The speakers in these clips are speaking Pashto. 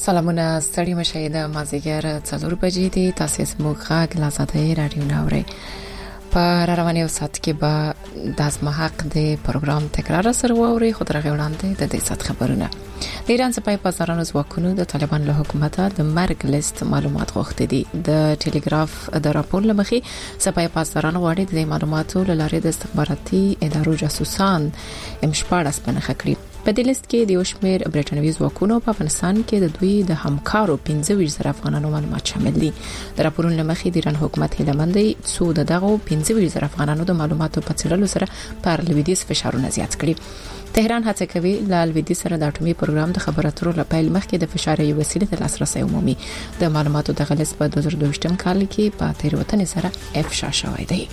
سلامونه ستړي مشه د مازیګر 4 بجې دي. تاسو زموږ غږ له آزادۍ رادیو ناوړي په رواني او سات کې به د اسمحق د پروګرام تکرار سره ووري. خو درغه وړاندې د دې سات خبرونه د ایران سپای پاسارانو ځواکونو د طالبان له حکومت د مرګ لیست معلومات غوښتي دي. د ټلګراف د راپور لمخې سپای پاسارانو غواړي د معلوماتو لاره د استخباراتي ادارو جاسوسان امشپاړه سپنخه کړي. په دې لیست کې د یوشمیر برټانوي ځواکونو په افغانستان کې د دوی د همکارو 25 افغانانو معلومات شامل دي. د راپورونو لمخې د ایران حکومت هیلمندي څو دغه 25 افغانانو د معلوماتو په څیړلو سره پر لویدیځ فشارونه زیات کړي. تهران هڅه کوي ل لویدیځ سره د اټومي پروګرام د خبرو اترو لپاره مخکې د فشار یو وسیله د لاسرسي عمومي د معلوماتو د غلس په 2022 کال کې په تیروتنې سره افشا شوی دی.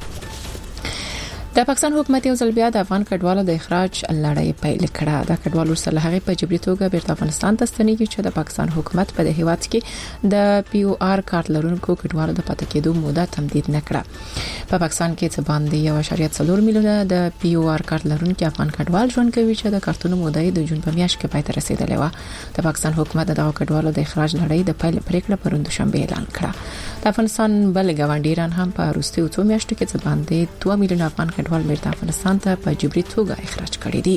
د پاکستان حکومت یو ځل بیا د افغان کډوالو د اخراج لړۍ پیل کړه. د کډوالو سره هغه په جبري توګه بیرته افغانستان ته ستنېږي چې د پاکستان حکومت په دې هیواد کې د پی او آر کارت لرونکو کډوالو د پاتې کېدو موده تمدید نکړه. په پاکستان کې څه باندې 1.4 میلیونه د پی او آر کارت لرونکو افغان کډوال ژوند کوي چې د کارتونو موده د جون په میاشت کې پای ته رسیدلې و. د پاکستان حکومت دغه کډوالو د اخراج لړۍ د پیل پریکړه پروند شنبه اعلان کړه. د افغانستان بل ګاونډي ایران هم په وروستیو 2 میاشتو کې څه باندې 2 میلیونه افغان کډوال بیرته افغانستان ته په جبري توګه اخراج کړي دي.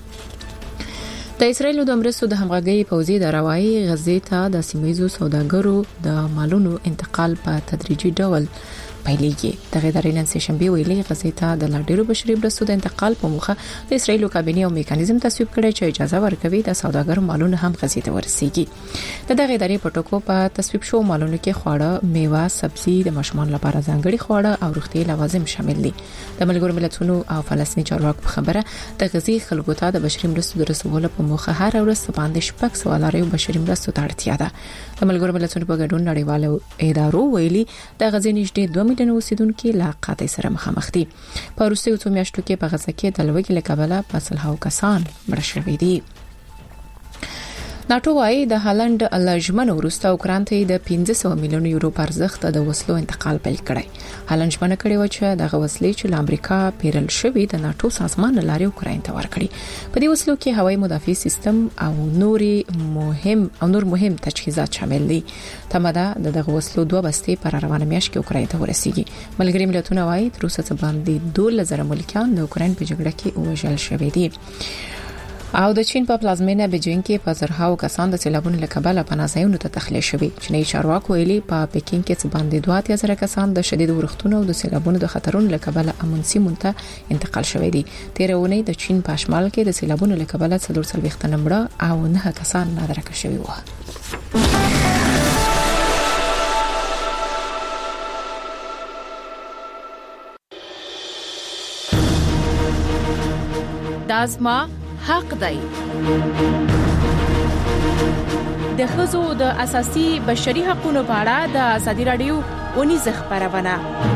د اسرایل د مرستو د همغږي پوزي د راوي غزې ته د سیمایزو سوداګرو د مالونو انتقال په تدریجي ډول پیلېږي. د غیداري نن شنبه ویلي غزې ته د لاډیرو بشري مرستو د انتقال په موخه د اسرایل کابینه او میکانیزم تصویب کړي چې اجازه ورکوي د سوداګرو مالونه هم غزې ته ورسیږي. د غیداري پټوکو په تصویب شو مالونو کې خواړه، میوه، سبزي، د ماشومان لپاره ځانګړي خواړه او روغتي لوازم شامل دي. د ملګرو ملتونو او فلسطیني چارواکو په خبره د غزې خلکو ته د بشري مرستو د رسولو په موخه هر ورځ باندې شپږ سوالاره بشري مرستو ته اړتیا ده. د ملګرو ملتونو په ګډون نړیوالو ادارو ویلي د غزې نږدې 2 میلیونه اوسیدونکو لا قحط سره مخامخ دي. په وروستیو 2 میاشتو کې په غزه کې د لوګي له کبله په سلهاو کسان مړ شوي دي. ناتو وايي د هالند لجمن ورسته اوکران ته د 500 میلیون یورو پر ارزښت د وسلو انتقال پیل کړی. هالند ژمنه کړې و چې د وسلې چې امریکا پیرل شوی د ناتو سازمان لارې اوکران ته ورکړي. په دې وسلو کې هوایي مدافع سیستم او نور مهم تجهیزات شامل دي. تمدا دغه وسلو 2 بستې پر روانه میاشت کې اوکران ته ورسیږي. ملګری ملتونه وايي تر اوسه باندې 2000 ملکان د اوکران په جګړه کې وژل شوي دي. او د چین په پلازمینه بیجینګ کې په زرهاو کسان د سیلابونو له کبله پناهځایونو ته تخلیه شوي. چینایي چارواکو ویلي په پکین کې څه باندې 2000 کسان د شدید ورښتونو او د سیلابونو د خطرونو له کبله امن سیمو ته انتقال شوي دي. تیرونه د چین په شمال کې د سیلابونو له کبله 440 نمبر او 9 کسان نادرکه شوي وو. دازما حق دی. د ښځو د اساسي بشري حقوقو په اړه د ازادي رادیو ونیز خبرونه.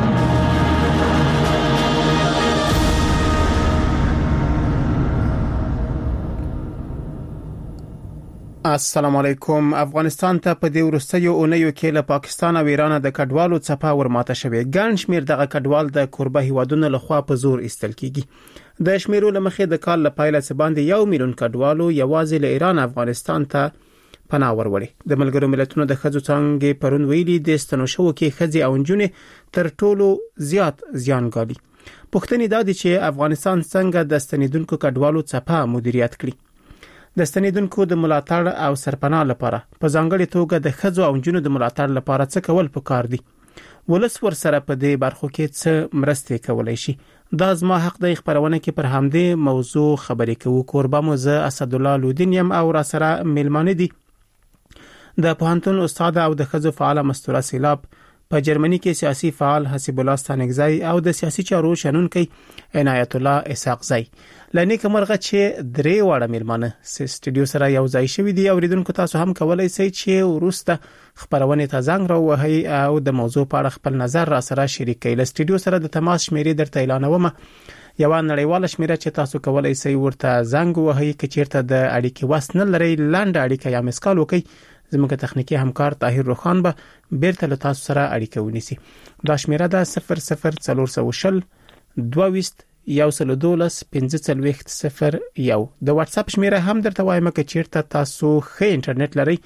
السلام علیکم. افغانستان ته په دې وروستیو اونیو کې له پاکستان او ایران د کډوالو څپه ورماته شوې. ګڼ شمیر دغه کډوال د کوربه هیوادونو لخوا په زور ایستل کیږي. د شمیرو لمخې د کال لپاره څه باندې 1 میلیون کډوالو یوازې له ایران افغانستان ته پناه وروړي. د ملګرو ملتونو د ښځو څنګه پرون ویلي د ستنو شو کې ښځې او نجونې تر ټولو زیات زیان ګالي. پوښتنه دا ده چې افغانستان څنګه د ستنیدونکو کډوالو څپه مدیریت کړي. د ستنیدونکو د ملاتړ او سرپناه لپاره په ځانګړي توګه د ښځو او نجونو د ملاتړ لپاره څه کول پکار دي. ولس ور سره په دې برخو کې څه مرسته کولای شي. دا زما حق د خبرونه کې پر همدې موضوع خبرې کوو. کوربه مو زه اسد الله لودین یم او را سره ملمانه دي د پوهنتون استاد او د ښځو فعال مستوره سیلاب، په جرمني کې سیاسي فعال حسیب الله ستانګزی او د سیاسي چارو شنونکي عنایت الله اسحاقزی. لنی کومرغه چې درې واړه ملمانه سټډیو سره یو ځای شوي دي. اوریدونکو تاسو هم کولای شئ چې ورسته خبرونه ته زنګ راوهئ او د موضوع په اړه خپل نظر را سره شریک کړئ. سټډیو سره د تماس شمیرې درته اعلانوم. یو نړیواله شمیره چې تاسو کولای شئ ورته زنګ وهئ که چیرته د اړیکې وس نه لرئ. لاندې اړیکه یا مسکال وکړئ. زموږ تخنیکی همکار طاهر روخان به بیرته له تاسو سره اړیکه ونیسي. دا شمیره ده 00420 22 112 1540 د واتس اپ شمیره هم درته وایم که چیرته تاسو ښه انټرنیټ لرئ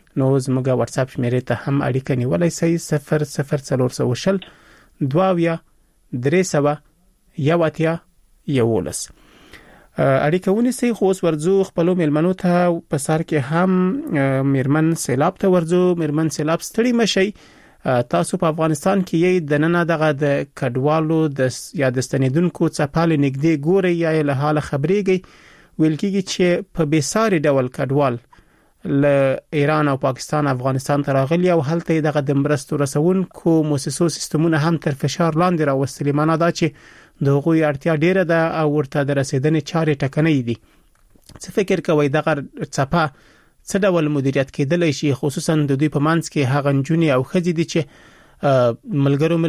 نو زموږ واتس اپ شمیرې ته هم اړیکه نیولای شئ 00420 22 300 یواتیا یولس اړیکه ونیسئ. خو اوس ورځو خپل میلمنو ته په سر کې هم میرمن سیلاب ته ورځو. میرمن سیلاب ستړي مشي، تاسو په افغانستان کې یې د نن دغه د کډوالو د یا د ستنیدونکو څپاله نږدې ګوري یا له حال خبرېږي. ویل کېږي چې په بیساري ډول کډوال له ایران او پاکستان افغانستان ته راغلي او هلته دغه د مرستو رسونکو موسسو سیستمونه هم تر فشار لاندې راوستلي. معنا دا چې دغه اړتیا ډیره ده او ورته د رسیدنې چارې ټکنۍ دي. څه فکر کوي دغه څپه څه ډول مدیریت کېدلی شي، خصوصا د دوی په منځ کې هغه نجونې او ښځې دي چې ملګرو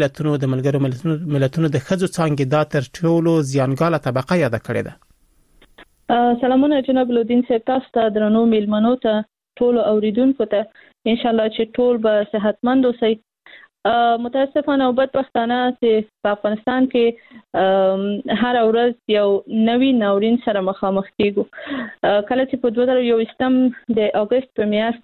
ملتونو د ښځو څانګې دا تر ټولو زیانګاله طبقه یاد کړې ده. سلامونه جناب لودین صاحب، تاسو ته درنو میلمنو ته ټول اوریدونکو ته ان شاء الله چې ټول به صحتمند اوسئ. متاسفانه او بدبختانه چې په افغانستان کې هر ورځ یو نوی ناورین سره مخامخ کیږو. کله چې په 2021 د اگست په میاشت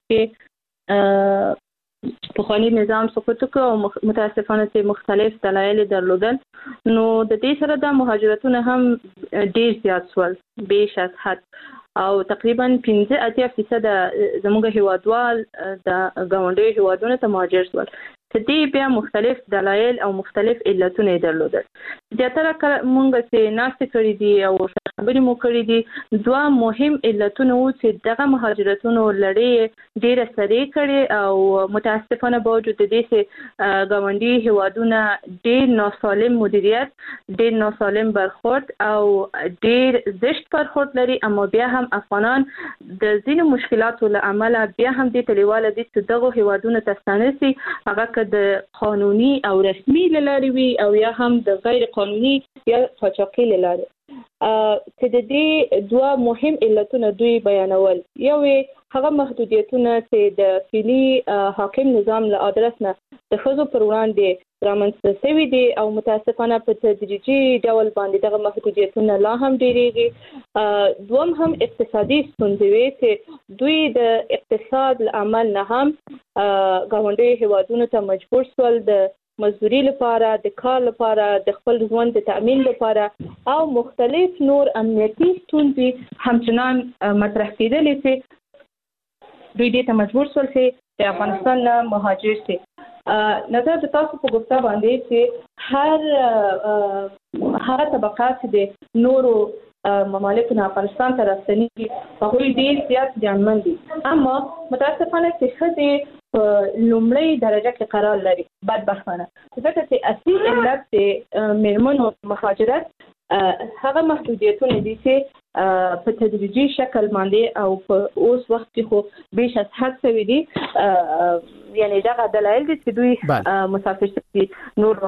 کې په خالي نظام سقوط وکړ او متاسفانه چې مختلف دلایل درلودل، نو د دې سره د مهاجرتونه هم ډیر زیات شول بیش از حد او تقریبا 15% زموږ هیوادوال د ګاونډي هیوادونو ته مهاجر شول. دې بیا مختلف دلایل او مختلف علتونه درلودل. زیاتره مونږ چې ناشته کړې دي او خبرې مو کړې دي، دوه مهم علتونه وو چې دغه مهاجرتونو لړۍ ډیره سریع کړي او متاسفانه باوجود دې چې ګاونډي هیوادونه ډیر ناسالم مدیریت، ډیر ناسالم برخورد او ډیر زشت برخورد لري، اما بیا هم افغانان د ځینو مشکلاتو له امله بیا هم دې تلیواله دي چې دغه هیوادونو ته ستانسي، هغه د قانوني او رسمي لاري وي او یا هم د غیر قانوني یا قاچاقي لاري. چې د دې دوه مهم علتونه دوی بیانول. یو هغه محدودیتونه چې د فعلی حاکم نظام له ادرس نه د ښځو پر وړاندې رامنځته شوي دي او متاسفانه په تدریجي ډول باندې دغه محدودیتونه لا هم ډیریږي. دوم هم اقتصادي ستونزې وي چې دوی د اقتصاد له عمل نه هم ګاونډي هیوادونو ته مجبور شول د مزدوري لپاره، د کار لپاره، د خپل ژوند د تأمین لپاره او مختلف نور امنیتي ستونزې همچنان مطرح کېدلې چې دوی دې ته مجبور شول چې د افغانستان نه مهاجر شي. نظر د تاسو په گفته باندې چې هر طبقات د نورو ممالک نه افغانستان ته راستنیږي هغوی ډیر زیات ځانمن دي، اما متاسفانه چې ښځې په لومړۍ درجه کې قرار لري بدبختانه، ځکه چې اصلي علت د میرمنو مهاجرت هغه محدودیتونه دي چې په تدریجي شکل باندې او په اوس وخت کې خو بیش از حد شوي دي. یعنی دغه دلایل دي چې دوی مسافر شي نور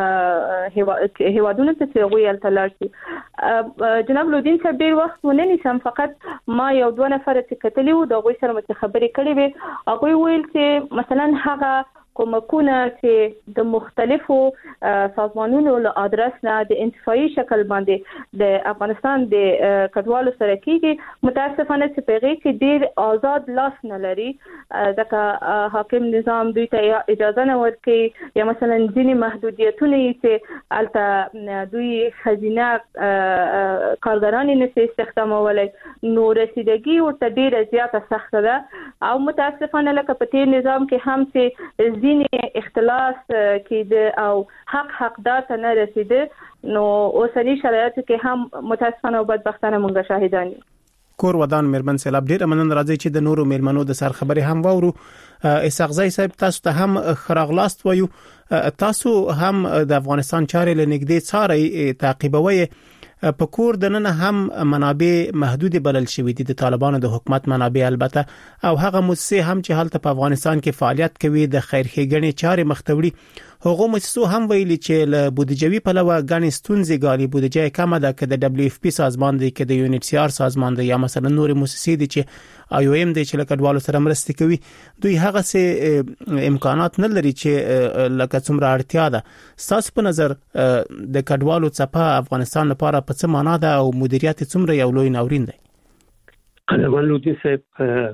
هیوادونو ته چې هغوی هلته لاړ شي. جناب لودین صاحب ډېر وخت ونه نیسم، فقط ما یو دوه نفره چې کتلي وو د هغوی سره مې خبرې کړې وې. هغوی ویل چې مثلا هغه کومکونه چې د مختلفو سازمانونو له ادرس نه د انتفاعي شکل باندې د افغانستان د کډوالو سره کېږي، متاسفانه چې په هغې کې ډېر آزاد لاس نه لري، ځکه حاکم نظام دوی ته اجازه نه ورکوي یا مثلا ځینې محدودیتونه یې چې هلته دوی ښځینه کارګرانې نشي استخدامولی، نو رسیدګي ورته ډېره زیاته سخته ده او متاسفانه لکه په تېر نظام کې هم چې ځینې اختلاس کېده او حقدار ته نه رسیده، نو اوسني شرایطو کې هم متاسفانه او بدبختانه مونږ شاهدان یو. کور ودان میرمن سیلاب ډیر مننه، راځي چې د نورو میرمنو د سر خبرې هم وورو. اسحاق زئی صاحب تاسو ته هم خراغلاست وایو، تاسو هم د افغانستان چارې لنګدې څاري تعقیبوي. په کور د نن هم منابع محدود بلل شوې دي د طالبانو د حکومت منابع البته، او هغه مؤسسې هم چې حالت په افغانستان کې فعالیت کوي د خیر ښېګڼې چارې مختوړي. هغه مؤسسو هم ویلي چې له بودیجوي پلوه غني ستونزې غالي بودیجه کمه ده، که د دبليو اف پی سازمان دی، که د یو ان ایچ سی آر سازمان دی، یا مثلا نور مؤسسې دي چې آی او ایم دی چې لکه کډوالو سره مرسته کوي، دوی هغه سه امکانات نه لري چې لکه څومره اړتیا ده. تاسو په نظر د کډوالو څپه افغانستان لپاره په څه معنا ده او مدیریت څومره یو لوی ناورین دی؟ قدرمن لودین صاحب،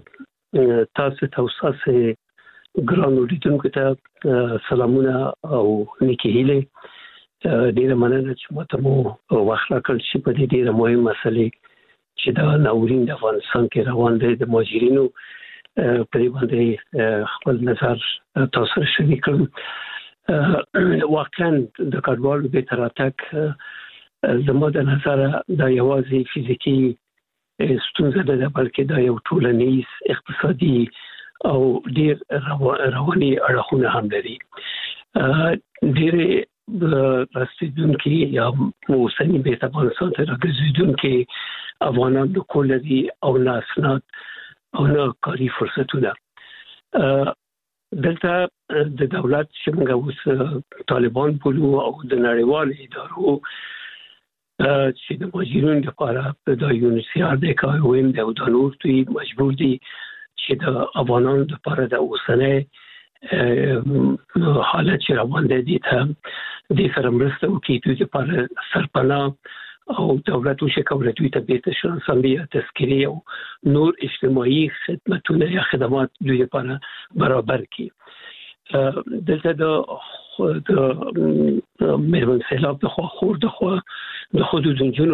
تاسو ته ګران اوریدونکو ته سلامونه او نیکی هیله. ډیره مننه چې ماته مو وخت راکړ چې په دې ډیره مهمه مسله چې دا ناورین د افغانستان کې روان دی د مهاجرینو په دې باندې خپل نظر تاسو سره شریک کړم. واقعا د کډوالو د تراتک زموږ د نظر دا یوازې فزیکی ستونزه ده بلکې دا یو ټولنیز اقتصادي او ډیر رواني اړخونه هم لري. ډیر راستیدونکو یا موسنی به افغانستان ته راګرځیدونکو افغانان د کولري او ناسنات او نه کاری فرصتونه دلته د دولت چې موږ اوس طالبان بولو او د نړیوال ادارو چې د مهاجرینو لپاره د یونیسیار د کاویم د نور دوی مجبور دي چې د افغانانو لپاره د اوسنۍ حالت چې روان دي ته د سره مرسته وکړي دوی لپاره سرپناه او دولت وشي کولای دوی ته بیت شناسي تذکری او نور اجتماعي خدماتونه یا خدمات دوی لپاره برابر کړي. دلته د مېرمن سیلاب د خور د حدودونو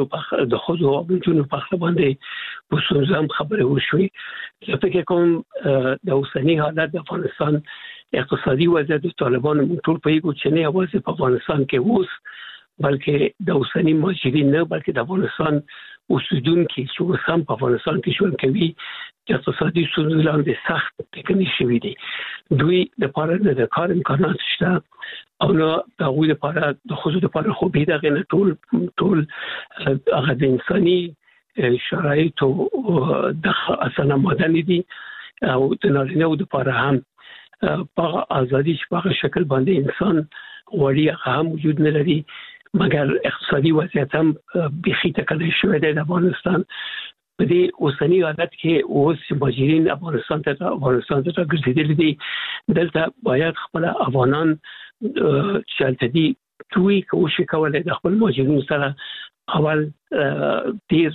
په خپل باندې په څومره خبره وشوي. زه فکر کوم د اوسنی حالت د افغانستان اقتصادي وضعیت د طالبانو ټول په یو چې نه اوسه په افغانستان کې اوس بلکې د اوسنی مهاجرین نه بلکې د افغانستان اوسیدونکو چې هم په افغانستان کې ژوند کوي د اقتصادي ستونزو لاندې سخت ټکني شوي دي. دوی د لپاره د کار امکانات شته او نو د غوښتنې لپاره د خصوصي لپاره خو به دغه ټول هغه د انساني شرایط او د اسانه مدني دي او د نارینه لپاره هم په ازادي په شکل باندې انسان وړي هم وجود نه لري مګر اقتصادي وضعیت هم بخي تکلیف شوی دی د افغانستان. په دې اوسنی حالت کې اوس مهاجرین افغانستان ته ګرځېدل دي. دلته باید خپل افغانان چې دي دوی کوشش کولای د خپل مهاجرینو سره اول ډیر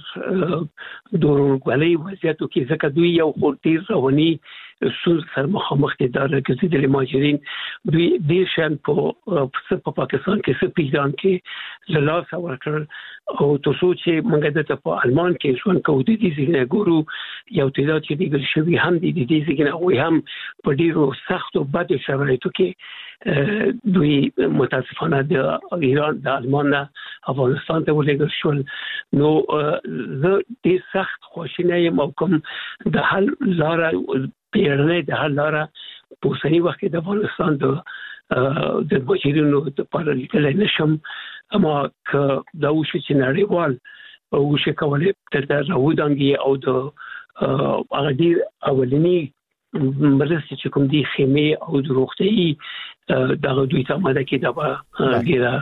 دورغلي وضعیتو کې ځکه دوی یو خورتیر رواني سره مخامخ دي دا ګرځېدل مهاجرین دوی ډیر شان په پاکستان کې څه پیژان کې لاس ورکړ او تاسو چې موږ د په آلمان کې ژوند کوو د دې ځینې ګورو یو تعداد چې دیګل شوی هم د دې ځینې او هم په ډیرو سخت او بد شرایطو کې دوی متاسفانه د ایران د آلمان افغانستان ته ولېږل شول. نو زه دې سخت خوشاله یم او کوم د حل لاره پیرنه د حل لاره په اوسنی وخت کې د افغانستان د مهاجرینو لپاره لیکل نشم اما که دا وشي چې نړیوال وشي کولای تر راودانګي او د هغه ډیر اولنی مرستې چې کوم دي خیمه او د روغتي دغه دوی ته ماده کې دا ډیره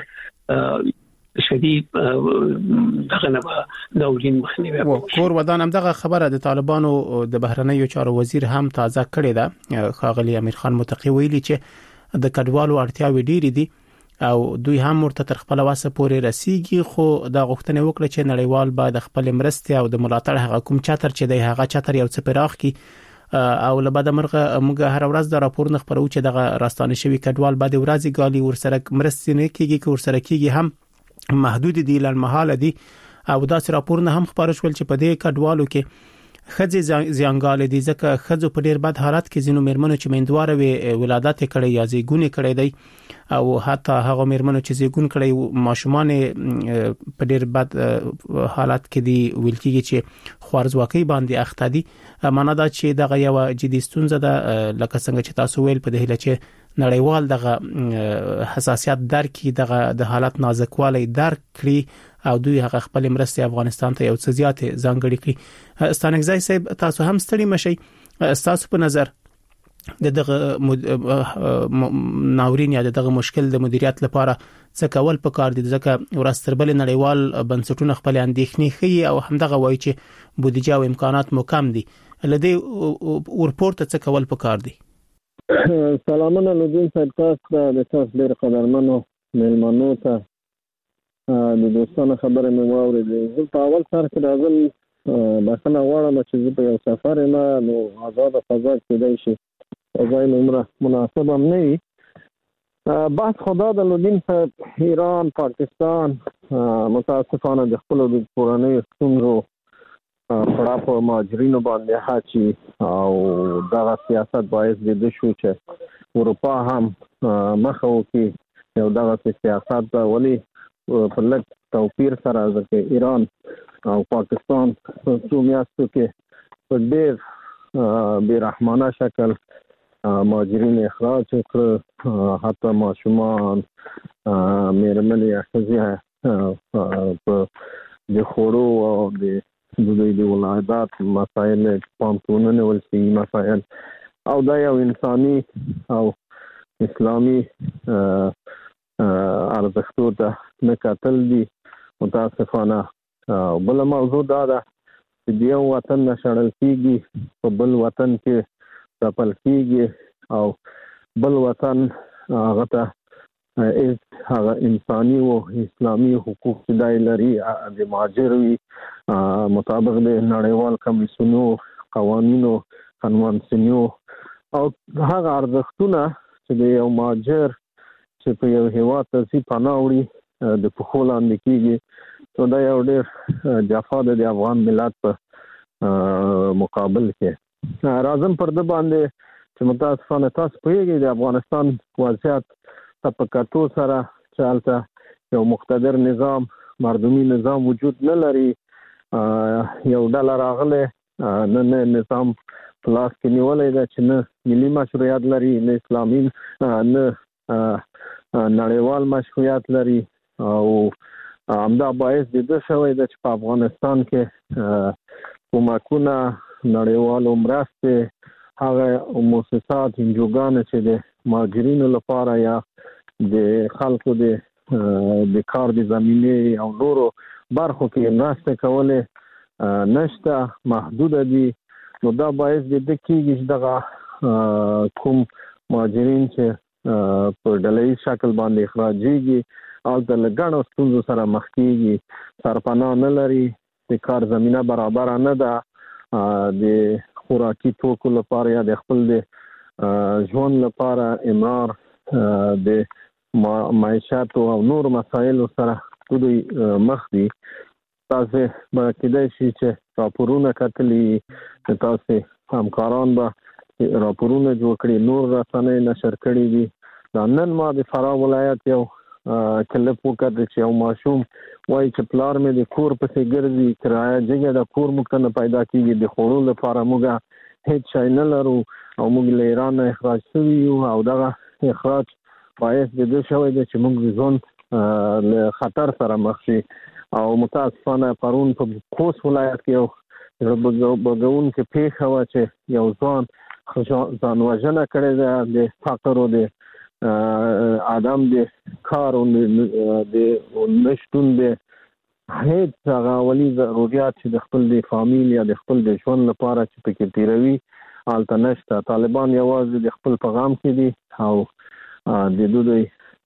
شدید دغه نه ناورین مخنیوي کور ودان هم دغه خبره د طالبانو د بهرنیو چارو وزیر هم تازه کړې ده. خاغلی امیر خان متقی ویلي چې د کډوالو اړتیاوې ډېرې دي او دوی هم ورته تر خپل واسه پورې رسیږي خو دا غوښتنه وکړه چې نړیوال باید خپل مرستې او د ملاتړ هغه کوم چاتر چې د هغه چاتر یو څه پراخ کی او لباده مرغه موږ هر ورځ د راپورونه خبرو چې دغه راستانه شوی کډوال بعد ورځي غالي ورسره مرستې نه کیږي که ورسره کیږي هم محدود دي لړمحاله دي او دا سره راپورونه هم خبر شول چې په دې کډوالو کې خځې زیانګال دي ځکه خځو په ډیر بد حالت کې زینو مېرمنو چې میندواره وي ولادت کړي یا زیګونه کړي دی او حتی هغه مېرمنو چې زیګون کړي ماشومان په ډیر بد حالت کې دي ویل کېږي چې خوارزواکۍ باندې اخته دي. معنا دا چې دغه یو جدي ستونزه ده لکه څنګه چې تاسو ویل په دې هله چې نړیوال دغه حساسیت درک دغه د حالت نازکوالی درک کړي او دوی هغه خپل مرستې افغانستان ته یو څه زیات ځانګړي کړي. ستانګزای صاحب تاسو هم ستړي مشي تاسو په نظر دغه ناورین یا دغه مشکل د مدیریت لپاره څه کول پکار دي ځکه ورستربل نړیوال بنسټونه خپل اندېښنې خي او همدغه وایي چې بودیجه او امکانات مو کم دي لدی ورپورت څه کول پکار دي. سلامونه لودین صاحب تاسو د تاسو ډیر قدرمنو مېلمنو ته د دوستانه خبره مې واورېدې. زه په اول سر کې راځم بخنه غواړم چې زه په یو سفر نه نو آزاد فضا کېدای شي ځای نمره مناسب هم نه وي. بحث خدا د لودین په ایران پاکستان متاسفانه د خپل د کورنۍ ستونزو پړه په مهاجرینو باندې هاچي او دغه سیاست باعث د شو چې اروپا هم مخه وکړي یو دغه سیاست ولی په لږ توپیر سره ځکه ایران او پاکستان په څو میاشتو کې په ډېر بېرحمانه شکل مهاجرین اخراج کړ، حتی ماشومان مېرمنې ښځې په د خوړو او د دوی د ولادت مسایل پام کې ونه نیول شي مسایل او دا یو انساني او اسلامي ارزښتو ته نه کتل دي متاسفانه. بل موضوع دا ده چې د یو وطن نه شړل کېږي په بل وطن کې ځپل کېږي او بل وطن هغه ته هغه انساني او اسلامي حقوق چې دی لري د مهاجر وي مطابق د نړیوال کمیسیونو قوانینو کنوانسیونو او هغه ارزښتونه چې د یو مهاجر چې په یو هېواد ته ځي پناه وړي د پښو لاندې کېږي نو دا یو ډېر جفا ده د افغان ملت په مقابل کې. راځم پر ده باندې چې متاسفانه تاسو پوهېږئ د افغانستان وضعیت ته په کتو سره چې هلته یو مقتدر نظام مردمي نظام وجود نه لري، یو ډله راغلی نه نظام په لاس کې نیولی ده چې نه ملي مشروعیت لري نه اسلامي نه نړیوال مشروعیت لري او همدا باعث د ده شوی ده چې په افغانستان کې کومکونه نړیوالو مرستې هغه مؤسسات انجوګانې چې د مهاجرینو لپاره یا د خلکو د کار د زمینې او نورو برخو کې مرستې کولې نشته، محدوده دي. نو دا باعث د ده کېږي چې دغه کوم مهاجرین چې په ډله شکل باندې اخراجېږي هلته له ګڼو ستونزو سره مخ کېږي، سرپناه نه لري، د کار زمینه برابره نه ده، د خوراکي توکو لپاره یا د خپل د ژوند لپاره امرار د معیشت او نور مسایلو سره دوی مخ دي. تاسو به کېدای شي چې راپورونه کتلي، تاسو همکاران به راپورونه جوړ کړي، نور رسنۍ نشر کړي دي. دا نن ما د فراه ولایت یو کلپ وکړ چې یو ماشوم وایي چې پلار مې د کور پسې ګرځي، کرایه جګه د کور موږ ته نه پیدا کېږي، د خوړو لپاره موږ هیڅ شی نه لرو او موږ له ایران نه اخراج شوي یو او دغه اخراج باعث د دې شوی دی چې موږ د ژوند له خطر سره مخ شي. او متاسفانه پرون په خوست ولایت کې یو بګونکې پیښه وه چې یو ځوان ځان وژنه کړې ده د فقر او د عدم د کار او د نشتون د هیڅ هغه اولي ضرورت چې د خپل د فامیل یا د خپل د ژوند لپاره چې پکې تیروي هلته نشته. طالبان یوازې د خپل پیغام کې دي او د دوی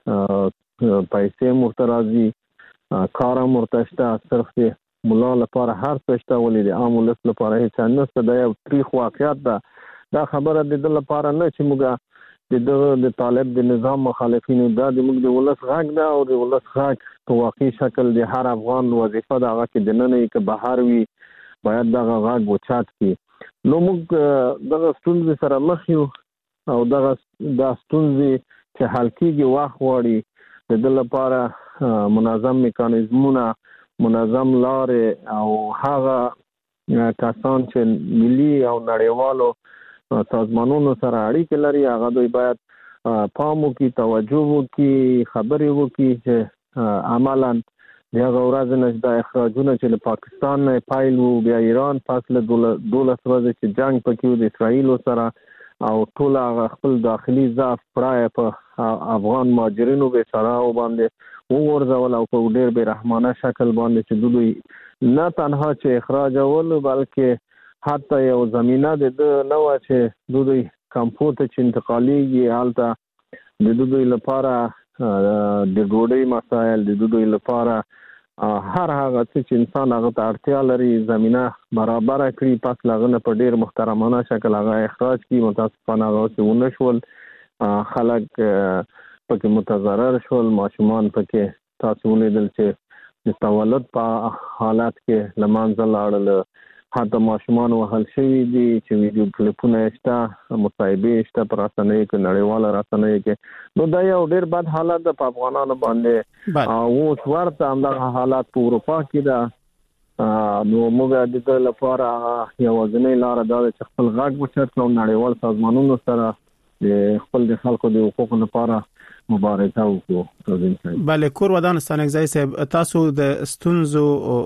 پیسې ورته راځي، کار هم ورته شته، صرف د ملا لپاره هر څه شته ولې د عام ولس لپاره هیڅ نشته. دا یو تریخ واقعیت ده. دا خبره د ده لپاره نه چې موږ د طالب د نظام مخالفینو دا د موږ د ولس غږ ده او د ولس غږ په واقعي شکل د هر افغان وظیفه ده هغه کې دننه یې که بهر وي باید دغه غږ اوچت کړي. نو موږ دغه ستونزې سره مخ یو او دا ستونزې چې حل کېږي وخت غواړي. د ده لپاره منظم میکانیزمونه، منظم لارې او هغه کسان چې ملي او نړیوالو سازمانونو سره اړیکې لري هغه دوی باید پام وکړي، توجه وکړي، خبرې وکړي چې عملاً د هغه ورځې نه دا اخراجونه چې له پاکستان نه پیل وو، بیا ایران پس له 12 ورځې چې جنګ پکې و د اسرائیلو سره او ټول هغه خپل داخلي ضعف پړه په افغان مهاجرینو بیچارهو باندې وغورځول او په ډېر بېرحمانه شکل باندې چې دوی نه تنها چې اخراجول بلکې حتی یو زمینه د ده نه وه چې دوی کمپو ته چې انتقالیږي هلته د دوی لپاره د ډوډۍ مسایل، د دوی لپاره هر هغه چې انسان هغه ته اړتیا لري زمينه برابر کړي، پس لغنه په ډیر محترمانه شکل هغه اخراج کړي. متاسفانه هغه څه ونه شول، خلک پکې متضرر شول، ماشومان پکې تاسو ولیدل چې د تولد په حالت کې لمانځه لاړل، حتی ماشومان وهل شوي دي چې ویډیو کلیپونه شته، مصاحبې شته پر رسنیو کې، نړیواله رسنیو کې. نو دا یو ډیر بد حالت ده په افغانانو باندې، او اوس ورته همدغه حالات په اروپا کې ده. نو موږ د دې لپاره یوازینۍ لاره دا ده چې خپل غږ اوچت کړو، نړیوال سازمانونو سره د خپل د خلکو د حقوقو لپاره مبارزه وکړو. بله، کور ودان ستانګزای صاحب، تاسو د ستونزو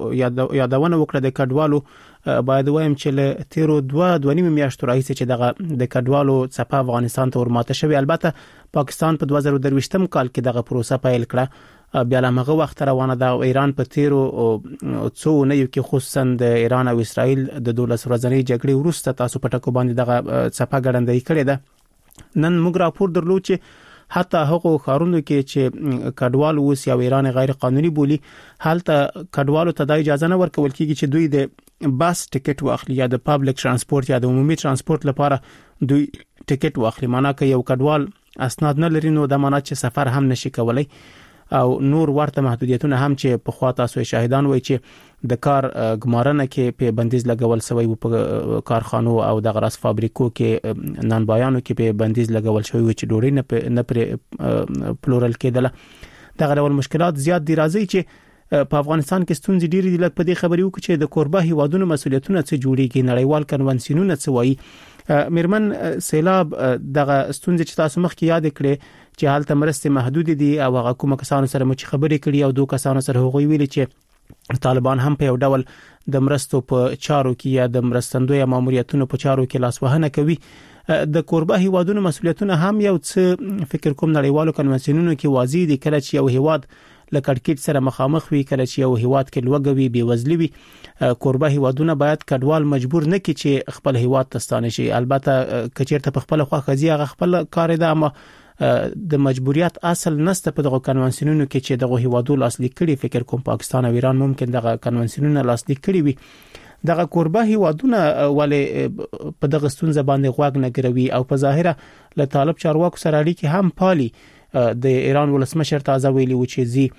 یادونه وکړه د کډوالو. باید وایم چې له تیرو 2.5 میاشتو راهیسې چې دغه د کډوالو څپه افغانستان ته ورماته شوی. البته پاکستان په 2023 کال کې دغه پروسه پیل کړه، بیا له هغه وخت روانه ده. ایران په تیرو څو نه کې خصوصا د ایران او اسرائیل د 12 ورځې جګړې وروسته تاسو په ټکو باندې دغه څپه ګړندۍ کړې ده. نن موږ راپور درلود چې حتی هغه خارونو کې چې کډوال اوس یا ایران غیر قانوني بولی، حالته کډوالو ته د اجازه نه ورکول کیږي چې دوی د باس ټیکټ واخلي یا د پابلیک ترانسپورت یا د عمومي ترانسپورت لپاره دوی ټیکټ واخلي. معنی که یو کډوال اسناد نه لري نو د معنی چې سفر هم نشي کولای، او نور ورته محدودیتونه هم چې په خوا تاسو شاهدان وای چې د کار ګمارنه کې په بندیز لګول شوی په کارخانو او د غرس فابریکو کې، نانبایانو کې په بندیز لګول شوی چې ډوړې نه پر پلورل کېدله. دغه ډول مشکلات زیات دي. راځي چې په افغانستان کې ستونزې ډېرې دي. لکه په دې خبرې وکړو چې د کوربه هیوادونو مسولیتونه څه جوړیږي، نړیوال کنونسیونونه څه وایي. میرمن سیلاب، دغه ستونزې چې تاسو مخکې یاد کړې چې حالت مرستې محدود دي او هغه کومه کسانو سره مچ خبرې کړي او دوه کسانو سره هغوی ویلي چې طالبان هم په یو ډول د مرستو په چارو کې یا د مرستندوی ماموریتونو په چارو کې لاسوهنه کوي. د کوربه هیوادونو مسولیتونه هم یو څه فکر کوم نړیوالو کنونسیونونو کې واضح دي. کله چې یو هیواد لکړکټ سره مخامخ وي، کله چې یو هیواد کې لوګوي بیوزلی وي، کوربه هیوادونه باید کډوال مجبور نه کړي چې خپل هیواد ته ستانه شي. البته کچیرته په خپل خوا خزي هغه خپل کار ده، اما د مجبوریت اصل نسته په دغه کنونسیونونو کې چې دغه هیوادو لاسلیک کړي. فکر کوم پاکستان او ایران ممکن دغه کنونسیونونه لاسلیک کړي وي. دغه کوربه هیوادونه ولې په دغه ستونزه باندې غوږ نه ګروي او په ظاهره له طالب چارواکو سره اړیکې هم پالي. د ایران ولسمشر تازه ویلي و چې زی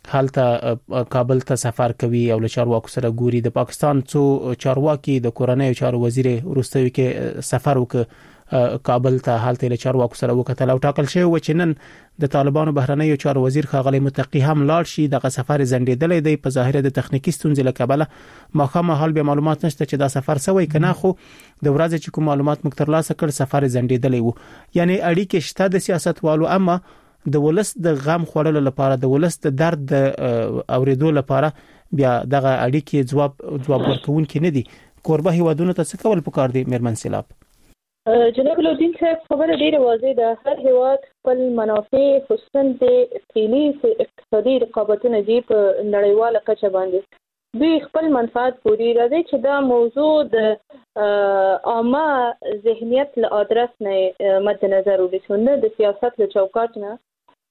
حالته کابل ته سفر کوي او له چارواکو سره ګوري. د پاکستان څو چارواکي د کورنۍ چارو وزیر وروستیو کې سفر وکړ کابل ته، حالت له چارواکو سره وکتل او ټاکل شوی و چې نن د طالبانو بهرنیو چارو وزیر ښاغلی متقی هم لاړ شي. دغه سفر ځنډېدلی دی په ظاهر د تخنیکی ستونزې له کبله. ماخامه حال به معلومات نشته چې دا سفر سوی کنه، خو د ورځې چې کوم معلومات موږ ترلاسه کړ سفر ځنډېدلی و. یعنی اړیکې شته د سیاستوالو، اما د ولس د غم خوړلو لپاره، د ولس د درد اوریدو لپاره بیا دغه اړیکې جواب ورکوونکې نه دي. کوربه هیوادونو ته څه کول پکار دي؟ میرمن سیلاب. جناب لودین صاحب، خبره ډیره واضح ده. هر هیواد خپل منافع خصوصا د فعلي اقتصادي رقابتونه دي په نړیواله کچه باندې، دوی خپل منفعت پوری. راځي چې دا موضوع د عامه ذهنیت له ادرس نه مد نظر ونیسو، نه د سیاست له چوکاټ نه.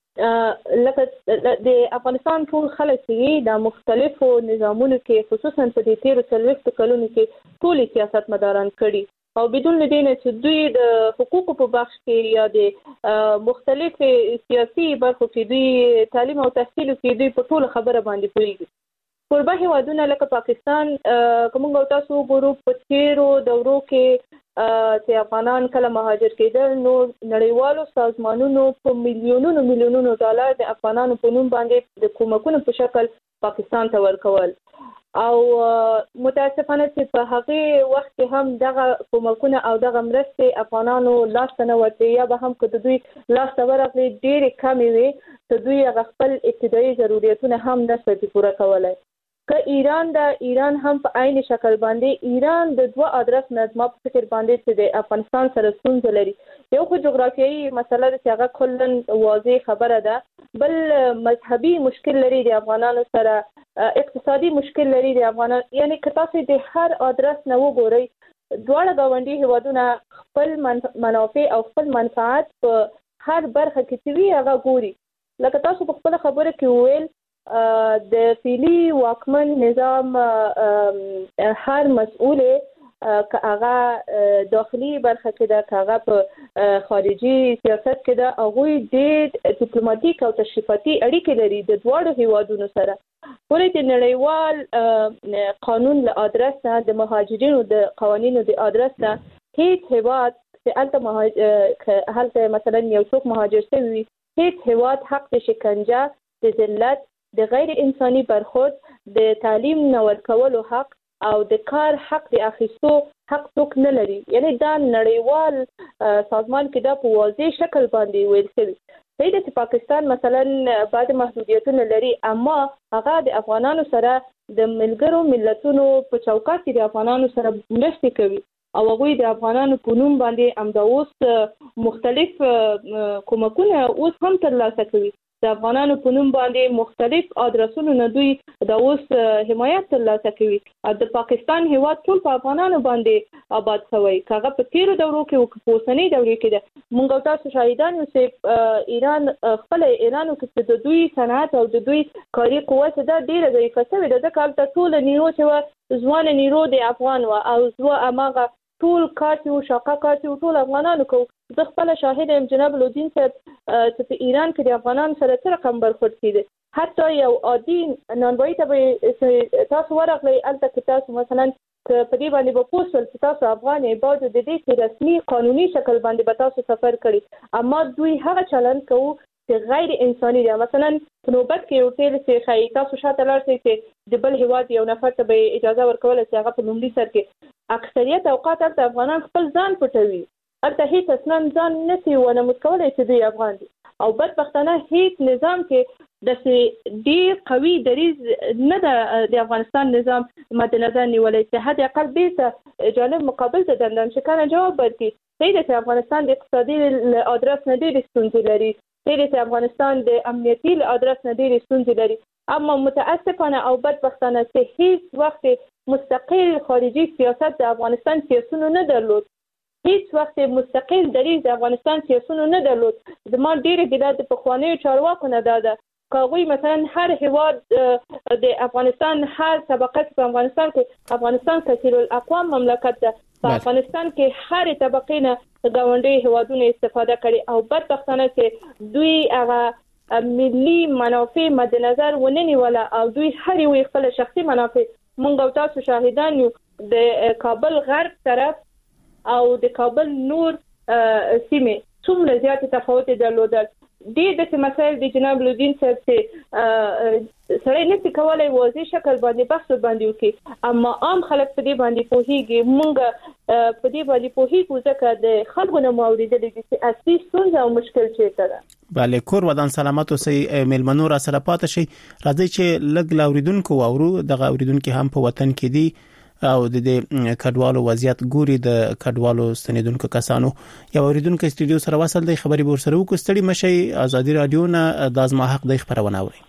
لکه د افغانستان ټول خلک چې د مختلفو نظامونو کې خصوصا په دې 13 کلونو کې ټول سیاست مداران کړي او بدون لدینه چې دوی د حقوقو په بخش کې یا د مختلف سیاسي برخو کې دوی تعلیم او تحصیل کې دوی په ټول خبره باندې پوهیږي. کوربه هیوادونه لکه پاکستان کوم تاسو ګورو په تیرو دورو کې چې افغانان کله مهاجر کېدل نو نړیوالو سازمانونو په میلیونونو ډالر د افغانانو په نوم باندې د کومکونو په شکل پاکستان ته ورکول او متاسفانه چې په هغه وخت کې هم دغه کومکونه او دغه مرستې افغانانو لاس ته نه ورته یا به هم که دوی لاس ته ورغلي ډېرې کمې وي ته دوی هغه خپل ابتدایي ضرورتونه هم نشي پوره کولای. که ایران هم په عین شکل باندې ایران د دوه ادرس نظم په فکر باندې چې د افغانستان سره ستونزه لري. یو خو جغرافیایي مسله ده چې هغه کلن واضح خبره ده، بل مذهبي مشکل لري د افغانانو سره، اقتصادي مشکل لري د افغانانو. یعنی که تاسو د هر ادرس نه وګورئ دواړه ګاونډي هیوادونه خپل منافع او خپل منفعت په هر برخه کې چې وی هغه ګوري. لکه تاسو په خپل خبره کې ویل د فعلی واکمن نظام هر مسؤل که هغه داخلي برخه کې ده، که هغه په خارجي سیاست کې ده، هغوی ډېر ډیپلوماټیک او تشریفاتي اړیکې لري د دواړو هیوادونو سره. ولې د نړیوال قانون له ادرس نه، د مهاجرینو د قوانینو د ادرس نه، هیڅ هیواد چې هلته مثلا یو څوک مهاجر شوی وي، هیڅ هیواد حق د شکنجه، د ذلت، د غیر انساني برخورد، د تعلیم نه ورکولو حق او د کار حق د اخیستو حق څوک نه لري. یعنی دا نړیوال سازمان کې دا په واضح شکل باندې ویل شوی. صحیح ده چې پاکستان مثلا بعض محدودیتونه لري، اما هغه د افغانانو سره د ملګرو ملتونو په چوکاټ کې د افغانانو سره مرستې کوي او هغوی د افغانانو په نوم باندې همدا اوس مختلف کومکونه اوس هم ترلاسه کوي. د افغانانو په نوم باندې مختلف ادرسونو نه دوی د اوس حمایت ترلاسه کوي. د پاکستان هیواد ټول په افغانانو باندې آباد شوی، کاغه په تیرو دورو کې او په اوسنۍ دورو کې ده. موږ تاسو شاهدان یو چې ایران خپل اعلان وکړ د دوی صنعت او د دوی کاري قوت دا ډیره ضعیفه شوې ده. د کال ته ټول نیرو چې ځوان نیرو د افغان و او زو اماغه ټول کارتي او شاقه کارتي ټول افغانانو کو. زه خپل شاهد ام جناب لودین صاحب چې په ایران کې د افغانانو سره څه رقم برخورد کیږي. حتی یو عادي نانوایی ته تاسو ورغلی الته کې تاسو مثلا په دې باندې به پوسټل چې تاسو افغانې باید د دې کې رسمي قانوني شکل باندې به تاسو سفر کړي، اما دوی هغه چلند کوي چې غیر انساني دی. مثلا په نوبت کې یو ټیل چې خی تاسو شاته لاړ شئ چې د بل هیواد یو نفر ته به اجازه ورکول چې هغه په لومړي سر کې اکثریت اوقات هلته افغانان خپل ځان پټوي، هلته هیڅ اصلا ځان نشي ونمود کولی چې دوی افغان دي. او بدبختانه هیڅ نظام کې داسې ډېر قوي دریځ نه ده د افغانستان نظام مد نظر نیولی چې حد اقل بیرته جانب مقابل ته دندان شکانه جواب ورکړي. صحیح ده چې افغانستان د اقتصادي ادرس نه ډېرې ستونزې لري، صحیح ده چې افغانستان د امنیتي ادرس نه ډېرې ستونزې لري، اما متاسفانه او بدبختانه چې هیڅ وخت مستقل خارجي سیاست د افغانستان سیاسونو نه درلود، هیڅ وخت مستقل دریځ د افغانستان سیاسونو نه درلود. زما ډېره ګیله د پخوانیو چارواکو نه ده که هغوی مثلا هر هیواد د افغانستان هر طبقه په افغانستان کې، افغانستان کثیر الاقوام مملکت ده، په افغانستان کې هر طبقې نه ګاونډي هیوادونه استفاده کړي او بدبختانه چې دوی هغه ملي منافع مد نظر ونه نیوله او دوی هر یو خپل شخصي منافع. موږ او تاسو شاهدان یو د کابل غرب طرف او د کابل نور سیمه څومره زیات تفاوت درلودل. د مسایل د جناب لودین صاحب چې سره نشي کولای واضح شکل باندې بحث باندې وکړي، اما عام خلک په دې باندې پوهیږي. موږ په دې باندې پوهیږو ځکه د خلکو نه موریدل دي چې اصلي ستونزه او مشکل چیرته ده. بله، کور ودان سلامت اوسئ میلمنو را سره پاتې شي. راځي چې لږ لاوریدونکو واورو دغه اوریدونکو هم په وطن کې دي او د کډوالو وضعیت ګوري. د کډوالو ستنیدونکو کسانو یو اوریدونکو استودیو سره وصل دی، خبري به ورسره وکړو. ستړي مشي، ازادي رادیو نه د ازما حق د خبرونه اوري.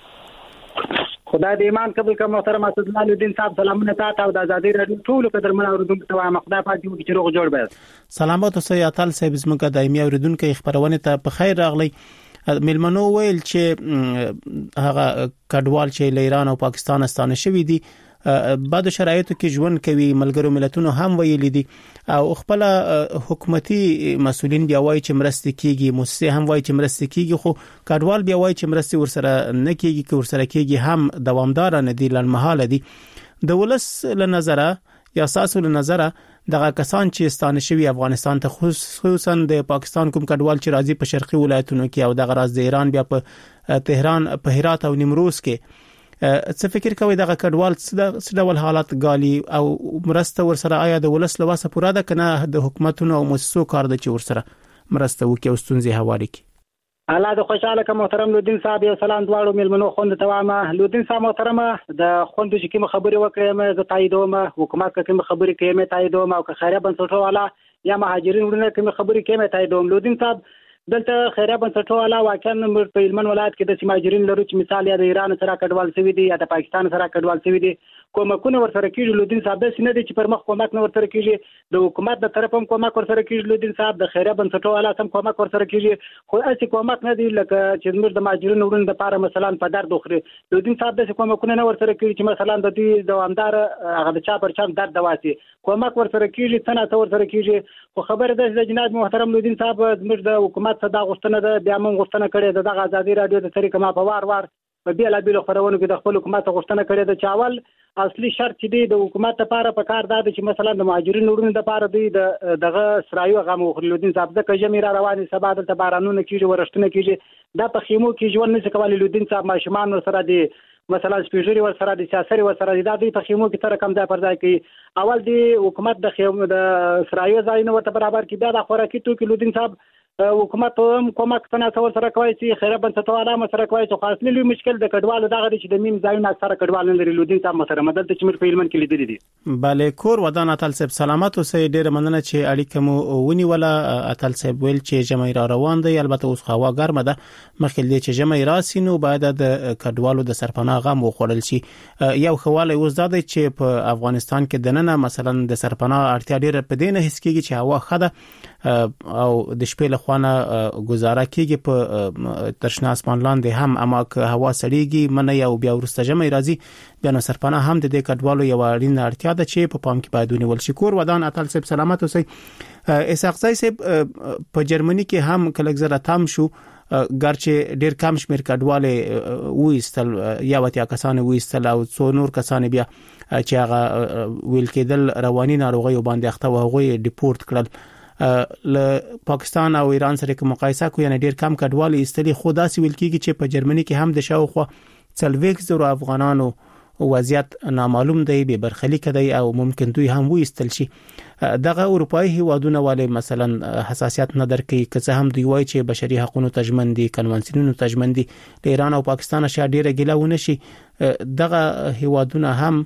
خدای دې ایمان قبول کړه. محترم اسد الله لودین صاحب سلامونه تاسو او د ازادي رادیو ټول قدرمن اوریدونکو ته وایم خدای پاک دې چې روغ جوړ به. سلامات اوسئ اتل صاحب، زموږ دایمي اوریدونکو خبرونه ته په خیر راغلی. میلمنو ویل چې هغه کډوال چې له ایران او پاکستان ستانه شوی دي بعد شرایطو کې ژوند کوي، ملګرو ملتونو هم ویلي دي او خپل حکومتي مسولین بیا وایي چې مرستې کیږي، موسسه هم وایي چې مرستې کیږي، خو کډوال بیا وایي چې مرستې ورسره نه کیږي، که ورسره کیږي هم دوامدار نه دي، لنډمهاله دي. د ولس له نظره یا ساسو له نظره دغه کسان چې ستانه شوی افغانستان ته، خصوصا د پاکستان کوم کډوال چې راځي په شرقي ولایتونو کې او دغه راز د ایران بیا په تهران، په هرات او نیمروز کې، څه فکر کوي دغه کډوال څه ډول حالات ګالي او مرسته ورسره آیا د ولس له واسه پوره ده کنه د حکومتونو او مؤسسو کار ده چې ورسره مرسته وکړي او ستونزې حواله کړي؟ الله د خوشاله کوم محترم لودین صاحب، یو سلام دواړو میلمنو خوند ته وایم. لودین صاحب محترم، د خوند چې کوم خبرې وکړم زه تاییدوم، حکومت کوم خبرې کوي تاییدوم، او که خیریه بنسټو والا یا مهاجرین ورنه کوم خبرې کوي تاییدوم. لودین صاحب دلته خیریه بنسټو والا واقعا په هلمند ولایت کې د مهاجرین لرو چې مثال یا د ایران سره کډوال شوی دي یا د پاکستان سره کډوال شوی دي، کومکونه ورسره کیږي لودین صاحب د سینې چې پر مخ کومک نه ورسره کیږي د حکومت د طرف هم کومک ورسره کیږي لودین صاحب د خیریه بنسټونو والا هم کومک ورسره کیږي خو اسی کومک نه دی لکه چې موږ د ماجرونو وړاندې لپاره مثلا په درد خوري لودین صاحب د کومکونه نه ورسره کیږي چې مثلا د دې دوامدار هغه د چا پر چا درد دواسي کومک ورسره کیږي څنګه ورسره کیږي خو خبره ده چې جناب محترم لودین صاحب موږ د حکومت صدا غوښتنه ده بیا موږ غوښتنه کړې ده د ازادي رادیو د طریقه ما په وار په بیل بیل خبرونه کې د خپل حکومت غوښتنه کړې ده چې اول اصلي شرط چې دی د حکومت لپاره په کار ده چې مثلا د مهاجرینو وړاندې لپاره دی دغه سرایو غو خلودین صاحب د کجمې را رواني سبا د بارانونو کېږي ورشتونه کېږي دا په خیمو کې ژوند نشي کولای لودین صاحب ماشومان سره دی مثلا سپیژوري ور سره د سیاسي ور سره د په خیمو کې تر کم ځای پر ځای کې اول دی حکومت د خیمو د سرایو ځای نه ورته برابر کې بیا د خوراکي توکي لودین صاحب حکومت هم کومک څنګه سره کوي چې خیره بنسټونه علامه سره کوي چې خاص لوی مشکل د کډوالو دغه چې د میم ځایونه سره کډوال نه لري لودین صاحب سره مدد چې موږ په علم کې لیدل دي bale کور ودان اتل صاحب سلامات اوسئ ډیر مننه چې اړیکه مو ونی ولا اتل صاحب ویل چې جمعي را روان دی البته اوس هوا ګرمه ده مخکې دې چې جمعي راسي نو باید د کډوالو د سرپناه غم وخوړل شي یو خواله اوس دا دی چې په افغانستان کې دننه مثلا د سرپناه اړتیا ډیره په دینه هیڅ کېږي چې هوا خده او د شپې له خوانه گزاره کیږي په ترشنا اسمان لاندې هم اما که هوا سړیږي منه یو بیا ورسته جمع راځي بیا نو سرپناه هم د دې کډوالو یو اړین اړتیا ده چې په پام کې باید ونیول شي کور ودان اتل صاحب سلامت اوسئ اسحاق صاحب په جرمني کې هم کله زره تام شو ګرچې ډیر کم شمیر کډواله وېستل یا وتیا کسان وېستل او څو نور کسان بیا چې هغه ویل کېدل رواني ناروغي باندې اخته وغوي ډیپورت کړل له پاکستان او ایران سره کوم مقایسه کو یعنی ډیر کم کډوالي استلی خو داسې ویل کیږي چې په جرمني کې هم د شاوخوا 40 افغانانو وضعیت نامعلوم دی به برخلیک دی او ممکن دوی هم وېستل شي دغه اروپאי هیوادونه والے مثلا حساسیت نه درکې که هم دوی وایي چې بشري حقوقو تضمین دي کنوانسیونونو تضمین دي د ایران او پاکستان شا ډیره ګیلاونه شي دغه هیوادونه هم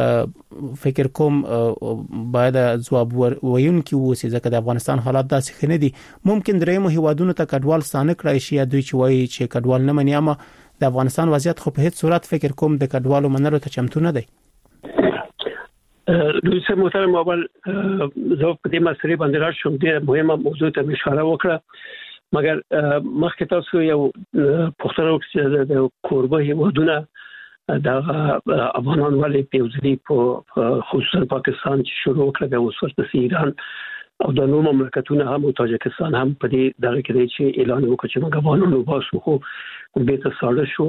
فکر کوم باید جواب ویون کی وسی ځکه د افغانستان حالات داسې خنه دي ممکن درېمو هیوادونو ته کډوال ستانه کړای شي دوی چې وایي چې کډوال نه مني اما د افغانستان وضعیت خو په هیڅ صورت فکر کوم د کډوالو منلو ته چمتو نه دی دوی سره محترم اول زه په دې مسئله باندې راشم ډېر مهمه موضوع ته اشاره وکړه مګر مخکې تاسو یو پوښتنه وکړه د کوربه هیوادونه د افغانان ولې پیوځري په خصوصا پاکستان چې شروع کړه د اوسورت ایران او د نورو مملکتونو هم او تاجکستان هم په دې دغه کې چې اعلان وکړ چې موږ افغانانو باسو خو به ته ساده شو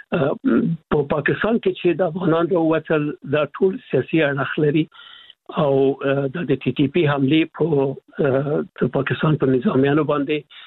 په پاکستان کې چې د افغانانو وتل د ټول سیاسي اړخ لري او د ټي ټي پی حمله په پاکستان په نظامیانو باندې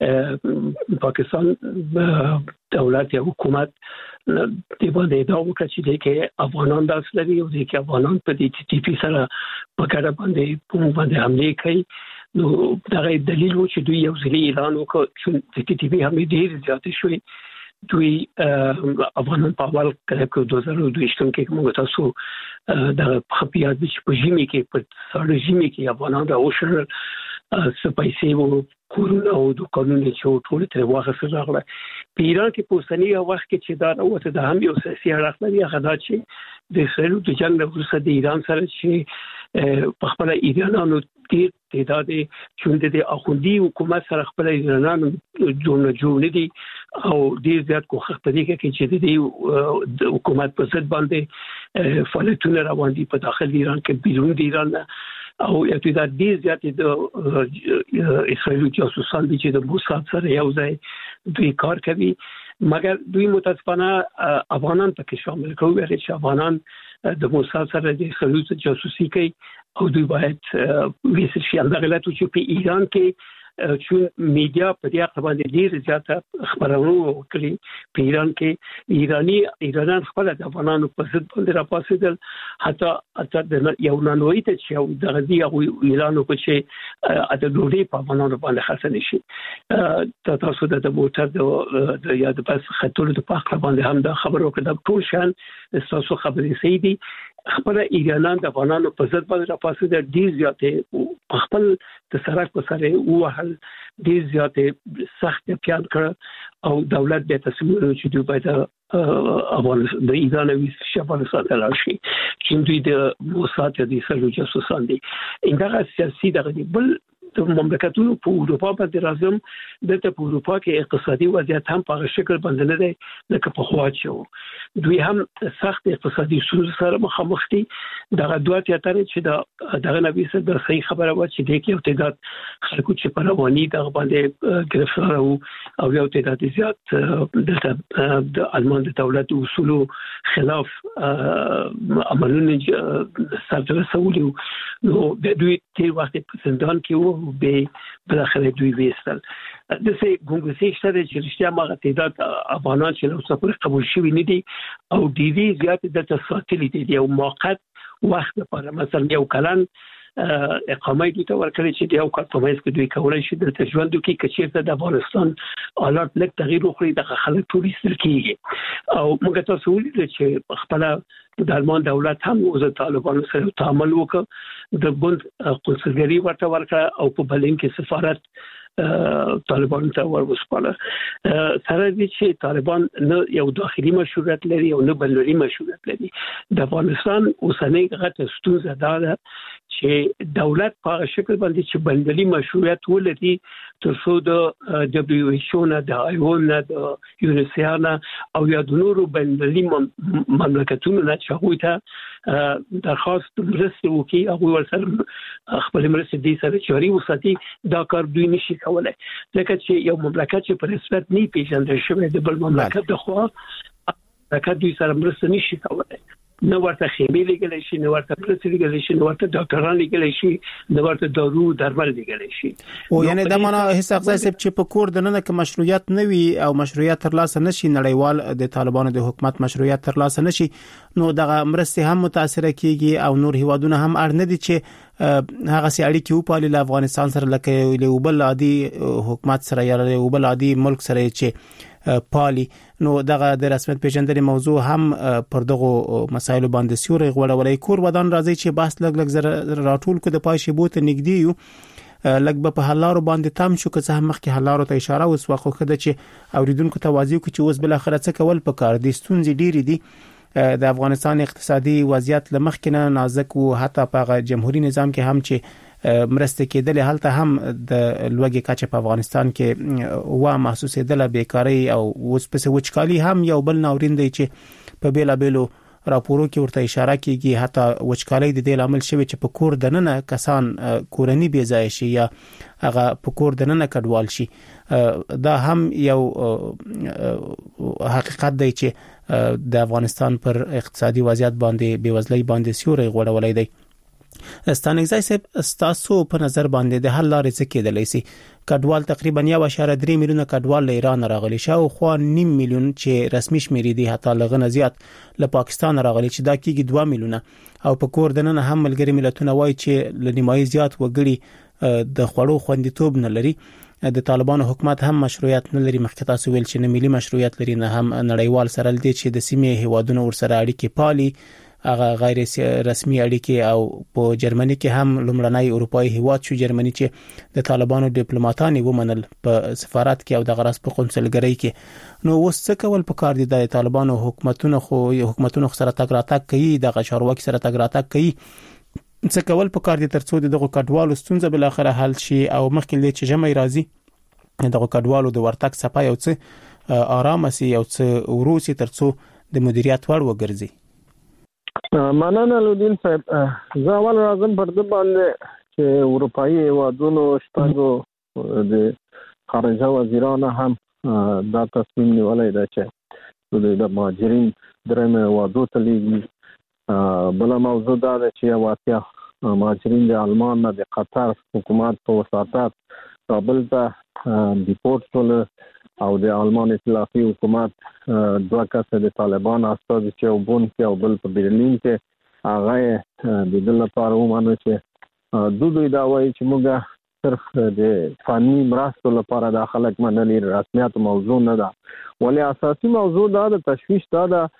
پاکستان دولت یا حکومت د باندې دا وکړي چې د افغانان داس لري او د افغانان په دې ټي پی سره په کار باندې په باندې حمله کوي نو دا دلیل و چې دوی یو ځلې اعلان وکړ چې د ټي پی حمله ډېر زیات شوې دوی افغانان په اول کله کې 2022 کې موږ تاسو د خپيات چې په ژمي کې په سړی ژمي کې افغانان راوښل سپایسي وو کورونه او د قانوني چې ټول تر واغه سره راغله په ایران کې په اوسنی وخت کې چې دا نوته د هم یو سیاسي اړخ لري هغه دا چې د اسرائیل د جنگ وروسته د ایران سره چې په خپل ایرانانو ډیر تعداد چې د اخوندي حکومت سره خپل ایرانانو جوړ دي او ډیر زیات کوخ په دې کې چې د حکومت په ضد باندې فعالیتونه روان دي په داخل ایران کې بیرون د ایران او یو د دې زیات د اسرائیل جاسوسان دي چې د موساد سره یو ځای دوی کار کوي مګر دوی متاسفانه افغانان پکې شامل کوي چې افغانان د موساد سره د اسرائیل جاسوسي کوي او دوی باید ویسل شي د غلطو چې په ایران کې چې میډیا په دې اړه باندې ډیر زیاته خبرونه وکړي په ایران کې ایرانان خپل د افغانانو په ضد باندې راپاسېدل حتی د یو نانوي ته چې د غزي او اعلان وکړي چې د ډوډۍ په افغانانو باندې خرڅ نشي تاسو د موټر د یاد بس خطر د پاک باندې هم د خبرو کې د ټول شان تاسو خبرې صحیح دي خپل ایرانان د افغانانو په ضد باندې راپاسې د ډیر زیاتې خپل د سرک په سره وهل ډیر زیاتې سخت پیان کړ او دولت به تصمیم ونیو چې دوی باید افغانستان د ایران ویس شپږ ساعته راشي چې دوی د موساد د سلو جاسوسان دي انده سیاسي دغه بل د مملکتونو په اروپا باندې راځم دلته په اروپا کې اقتصادي وضعیت هم په شکل باندې نه دی لکه په خوا چې دوی هم سخت اقتصادي ستونزې سره مخامخ دي دغه دوه تیاتره چې دغه نبی سره د صحیح خبره و چې د یو تعداد خلکو چې په رواني دغه باندې گرفتار او یو تعداد زیات د آلمان د دولت اصولو خلاف عملونه سره سوالو نو د دوی تیر وخت په زندان کې وو به بالاخره دوی وېستل د څه ګونګسي شته چې رښتیا ما تعداد افغانان چې له سفر قبول شوي نه دي او ډیری زیات د تساتلی دي او موقت وخت لپاره مثلا یو کلن اقامه دوی ته ورکړي چې یو کال په مېز کې دوی کولای شي د ژوند کې کچېرته د افغانستان حالات لږ تغییر وکړي د خلک ټوریستل کېږي او موږ تاسو ولید چې خپل د آلمان دولت هم او د طالبانو سره تعامل وکړ د بند قونسلګری ورته او په بلین کې سفارت طالبان ته ورسپاله سره دي چې طالبان نه یو داخلي مشروعیت لري او نه بلوري مشروعیت لري د افغانستان اوسنۍ غټه ستونزه ده چې دولت په شکل باندې چې بلوري مشروعیت ولري ترڅو د دبليو ایچ او نه د آیو نه د یونیسیانا او یا د نورو بلوري مملکتونو نه چې ته درخواست مرسته وکړي او ورسره خپل مرسته دي سره جاري وساتي دا کار دوی نشي کولای ځکه چې یو مملکت چې په رسمیت نه پیژندل شوی د بل مملکت د خوا مملکت دوی سره مرسته نشي کولای نو ورته خیمه لګل شي نو ورته پرڅ لګل شي نو ورته ډاکټران لګل شي نو ورته دارو درمل لګل شي او یعنی د معنا هیڅ اغزا چې په کور د نن کې مشروعیت نه وي او مشروعیت ترلاسه نشي نړیوال د طالبانو د حکومت مشروعیت ترلاسه نشي نو دغه مرسته هم متاثر کیږي او نور هیوادونه هم اړ نه دي چې هغه سي اړیکې او په افغانستان سره لکه یو بل عادي حکومت سره یا یو بل عادي ملک سره چې پالي نو دغه د رسمیت پیژندنې موضوع هم پر دغه مسایلو باندې سیوري غوړولای کور ودان راځي چې بحث لګ راټول کو د پای شی بوته نګدي یو لګ په حلارو باندې تام شو که څه مخکې حلارو ته اشاره وسو خو خده چې اوریدونکو توازی کو چې اوس بل اخر څه کول پکار دي ستونزې ډېری دي د افغانستان اقتصادي وضعیت لمخ کنه نازک او حتی په جمهوریت نظام کې هم چې مرسته کېدل هلته هم د لوګي کچه په افغانستان کې وا محسوسه ده بیکاری او اوس په وچکالي هم یو بل ناورین دی چې په بیلا بیلو راپورو کې ورته اشاره کیږي حتی وچکالي د دې عامل شوی چې په کور دننه کسان کورنی بي ځای شي یا هغه په کور دننه کډوال شي دا هم یو حقیقت دی چې د افغانستان پر اقتصادي وضعیت باندې بیوزلۍ باندې سیوري غوړولای دی ستانګزای صاحب ستاسو په نظر باندې د حل لارې څه کېدلای شي کډوال تقریبا 1.3 میلیونه کډوال له ایران راغلي شاو خو 9 میلیون چې رسمي شمیرې دي حتی لغنه زیات له پاکستان راغلي چې دا کېږي 2 میلیونه او په کور دننه هم ملګری ملتونه وایي چې لنیمای زیات وګړي د خوړو خوندیتوب نه لري د طالبانو حکومت هم مشروعیت نه لري مخکې تاسو ویل چې نه ملي مشروعیت لري نه هم نړیوال سره لدی چې د سیمې هیوادونو ورسره اړیکې پالي هغه غیر رسمي اړیکې او په جرمني کې هم لومړنۍ اروپאי هیواد شو جرمني چې د طالبانو ډیپلوماټان ومنل په سفارت کې او د غرض په قونسلګرۍ کې نو وس څه کول په کار دي د طالبانو حکومتونو سره تګ راتګ کوي د غشاروک سره تګ راتګ کوي څه کول په کار دي ترڅو دغه کډوالو ستونزه بل اخره حل شي او مخکې لې چې جمعي راځي دغه کډوالو د ورتګ صفای او څه آرام سي او څه وروسي ترڅو د مدیریت وړ وګرځي مننه لودین صاحب زه اول راځم پر د باندې چې اروپאי هیوادونو شپږو د خارجه وزیرانو هم دا تصمیم نیولای دی چې د مهاجرین درمه هیوادو ته لیږي بل موضوع دا ده چې واسیا مهاجرین د آلمان نه د قطر حکومت په وساطت کابل ته ډیپورټ شول او د آلمان ائتلافي حکومت دوه کسه د طالبان استاد چې وبون کې او بل په برلین کې هغه د دل لپاره ومنه چې دوی دا وایي چې موږ صرف د فني مرستو لپاره د خلک منلي رسمیت موضوع نه ده ولی اساسي موضوع دا د تشویش دا ده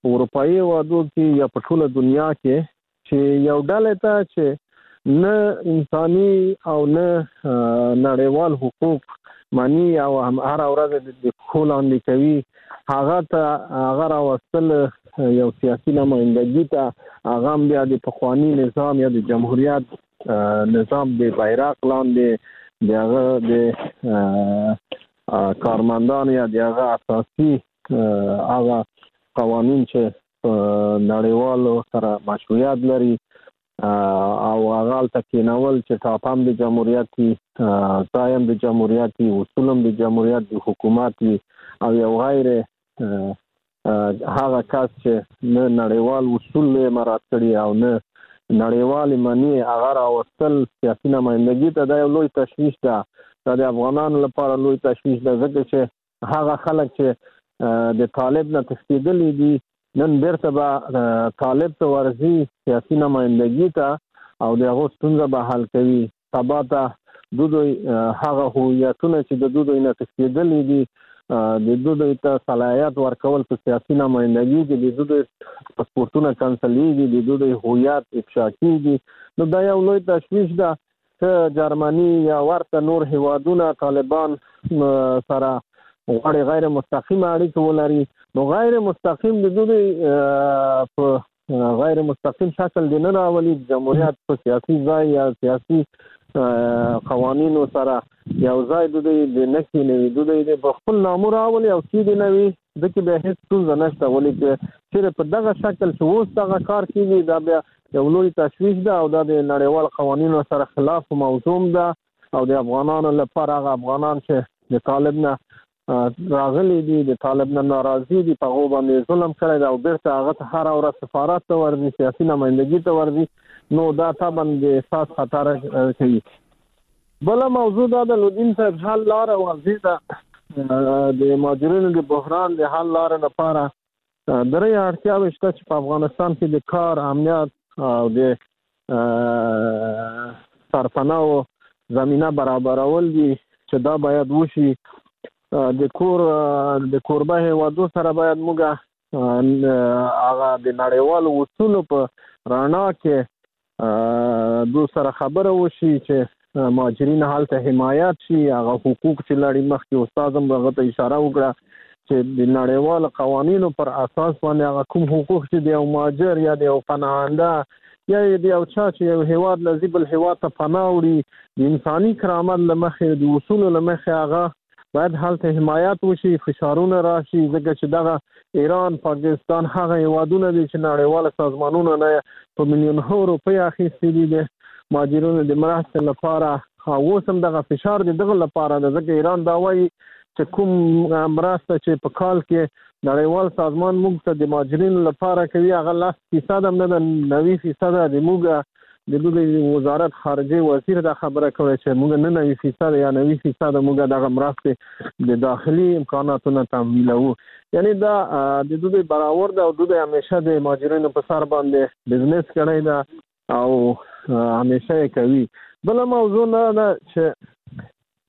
اروپאי هیوادو کې یا په ټوله دنیا کې چې یو ډله ته چې نه انساني او نه نړیوال حقوق مانی او هر ورځ د کولاندې کوي هغه راوستل یو سیاسي نمائندګي ته هغه بیا د پخوانی نظام یا د جمهوریت نظام د بیرغ لاندې دغه د کارمندان یا دغه اساسي هغه قوانين چې نړیوالو سره مشروعیت لري او هغه تکینول چې تاپام د جمهوریت ځایم د جمهوریت اصولم د جمهوریت د حکومت او یو غیر هغه کس چې نه نړیوال اصول مراعات کړي او نه نړیوال معنی هغه راوستل سیاسي نمائندګي ته د یو لوی تشویش ده د افغانانو لپاره لوی تشویش ده ځکه چې هغه خلک چې د طالب نه تښتېدلي دي نن بیرته به طالب ته ورځي سیاسي نمائندګي ته او د هغو ستونزه به حل کوي سبا ته دوی هغه هویتونه چې د دوی نه تښتېدلي دي د دوی ته صلاحیت ورکول په سیاسي نمائندګي کې د دوی پاسپورتونه کنسلیږي د دوی هویت افشا کیږي نو دا یو لوی تشویش ده چې جرمني یا ورته نور هیوادونه طالبان سره غواړي غیر مستقیم اړیکې ولري نو غیر مستقیم د دوی په غیر مستقیم شکل د نه راولي جمهوریت په سیاسي ځای یا سیاسي قوانینو سره یو ځای د دوی د نکې نوي د دوی د خپل نامو راولي او سیدې نوي د کې به هیڅ ستونزه نشته ولې چې په دغه شکل چې اوس دغه کار کیږي دا بیا یو لوی تشویش ده او دا د نړیوال قوانینو سره خلاف موضوع ده او د افغانانو لپاره هغه افغانان چې د طالب نه راغلي دي د طالب نه ناراضي دي په هغو باندې ظلم کړی دی او بیرته هغه ته هره ورځ سفارت ته ورځي سیاسي نمائندګي ته ورځي نو دا طبعا د احساس خطر کوي. بله موضوع دا د لودین صاحب حل لاره واضح ده د مهاجرینو د بحران د حل لاره لپاره درې اړتیاوې شته چې په افغانستان کې د کار امنیت او د سرپناه زمینه برابرول دي چې دا باید وشي. د کوربه هیوادو سره باید موږ هغه د نړیوالو اصولو په رڼا کې دو سره خبره وشي چې مهاجرین هلته حمایت شي هغه حقوق چې لري مخکې استاد هم هغه ته اشاره وکړه چې د نړیوالو قوانینو پر اساس باندې هغه کوم حقوق چې د یو مهاجر یا د یو پناهنده یا د یو چا چې یو هیواد له بل هیواد ته پناه وړي د انساني کرامت له مخې د اصولو له مخې هغه باید هلته حمایت وشي فشارونه راشي ځکه چې دغه ایران پاکستان هغه هیوادونه دي چې نړیوال سازمانونه نه په میلیونونو روپۍ اخیستي دي د مهاجرینو د مرستې لپاره اوس هم دغه فشار د دغه لپاره ده ځکه ایران دا وایي چې کوم مرسته چې په کال کې نړیوال سازمان موږ ته د مهاجرینو لپاره کوي هغه 10% هم نه ده 90% د موږ د دوی وزارت خارجه وزیر دا خبره کوي چې موږ نه 90% یا 90% موږ دغه مرستې د داخلي امکاناتو نه تمویلوو یعنی دا د دوی برابر ده او دوی همیشه د مهاجرینو په سر باندې بزنس کوي دا او همیشه کوي. بل موضوع نه چې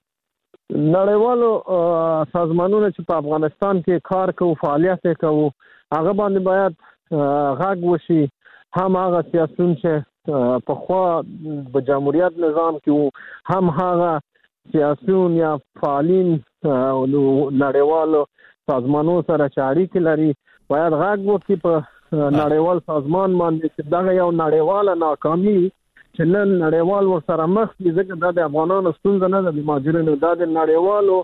نړیوالو سازمانونو چې په افغانستان کې کار کوي فعالیت کوي هغه باندې باید غږ وشي هم هغه سیاسيون چې په خوا په جمهوریت نظام کې هم هغه سیاسيون یا فعالین نړیوالو سازمانونو سره اړیکې لري باید غږ وکړي په نړیوال سازمان باندې چې دا یو نړیواله ناکامي چې نن نړیوال ورسره مخ دي ځکه دا د افغانانو ستونزه نه ده د مهاجرینو دا د نړیوالو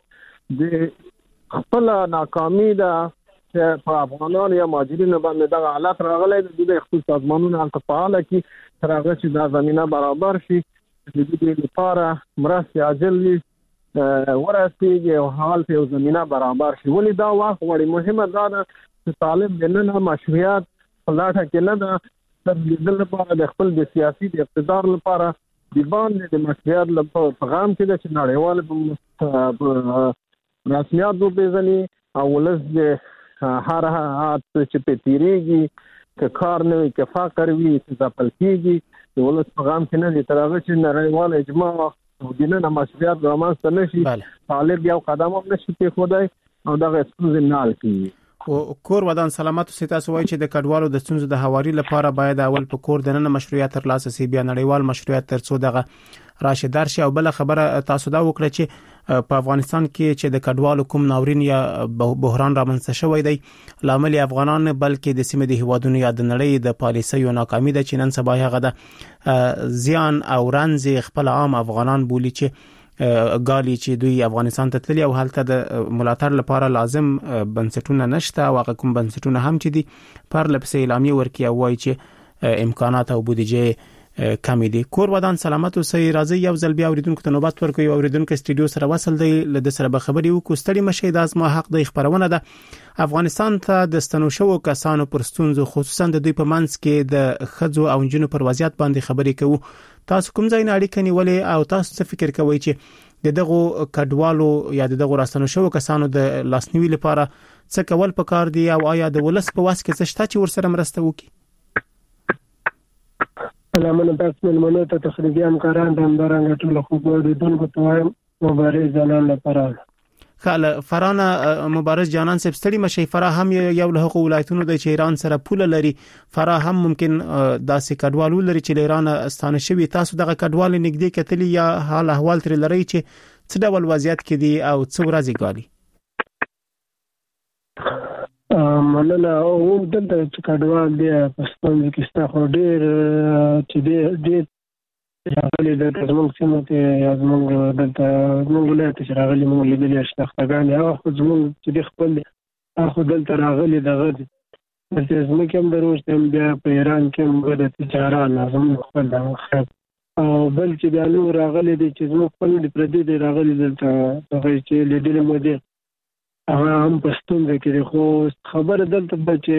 د خپل ناکامي ده چې په افغانانو یا مهاجرینو باندې دغه حالت راغلی دی د خپل سازمانونو هلته فعاله کړي تر هغه چې دا زمینه برابر شي د دوی لپاره مرستې عاجل ورسیږي او هلته یو زمینه برابر شي ولې دا وخت غواړي مهمه دا ده چې طالب د نن مشروعیت په لټه کې نه ده د لپاره د خپل د سیاسي د اقتدار لپاره د باندې د مشروعیت لپاره پیغام کې ده چې نړیوال رسمیات وپېژني او ولس د هر حالت چې په تیریږي که کار نه وي که فقر وي چې ځپل کېږي د ولس پیغام کې نه دي تر هغه چې نړیوال اجماع او د نن مشروعیت رامنځته نه شي طالب یو قدم هم نشي کېښودی او دغه ستونزې نه حل کېږي. او کور ودان سلامت او تاسو وایي چې د کډوالو د ستونزو د هواري لپاره باید اول په کور دننه مشروعیت ترلاسه شي، بیا نړیوال مشروعیت ترڅو دغه راشد درشي. او بل خبره تاسو دا وکړه چې په افغانستان کې چې د کډوالو کوم ناورین یا بحران رامنځته شوی دی لامل افغانان بلکې د سیمې د هیوادونو یا د نړۍ د پالیسیو ناکامي ده چې نن سبا هغه د زیان او رنځ خپل عام افغانان بولی چې غالي چې دوی افغانستان ته تللی او هلته د ملاتړ لپاره لازم بنسټونه نشته او هغه کوم بنسټونه هم چې دي پر لپسې اعلامیه ورکړي او وایي چې امکانات او بودیجه کمی دي. کور ودان سلامت او سي راځي یو ځل بیا اوریدونکو ته نوبت ورکوي. اوریدونکو استودیو سره وصل دی له سره به خبري وکړو. ستړي مشه د ازما حق د خبرونه ده. افغانستان ته د ستنوشو کسانو پر ستونزو خصوصا د دوی په منځ کې د خځو او جنونو پر وضعیت باندې خبري کوو. تاسو کوم ځای نه اړیکه نیولې او تاسو څه فکر کوئ چې دغه کډوالو یا دغه راستنوشو کسانو د لاسنیوي لپاره څه کول پکار دي او آیا د ولس په واس کې څه شته چې ورسره مرسته وکړي؟ علامه تاسو ملمنو ته تخریبي همکاران د همدارنګه ټول خوبولیدونکو ته وایم مبارز جانان لپاره خاله فرانه مبارز جانان صاحب ستړي مشي فرا هم یو له ولایتونو د ایران سره پوله لري. فرا هم ممکن داسې کډوالو لري چې ایران استانه شوی. تاسو دغه کډوال نږدې کتلی یا حال احوال تر لري چې څه ډول وضعیت کې دي او څو ورځې غالي؟ مننه. او دلته چې کډوال دی پښتون کې ستاسو ډېر چې ډېر راغلي د زموږ سیمه ته یا زموږ دلته زموږ ولایت چې راغلي موږ لیدلې شتختګان یا خو زموږ چې خپل اخو دلته راغلي دغه چې زموږ کوم دروځ بیا په ایران کې موږ د تجارت لازم خپل دغه او بل چې بیا نو راغلي دي چې زموږ خپل د پردي دی راغلي دلته هغه چې لیدلې مو دي هغه هم پښتون دی کې خو خبر دلته چې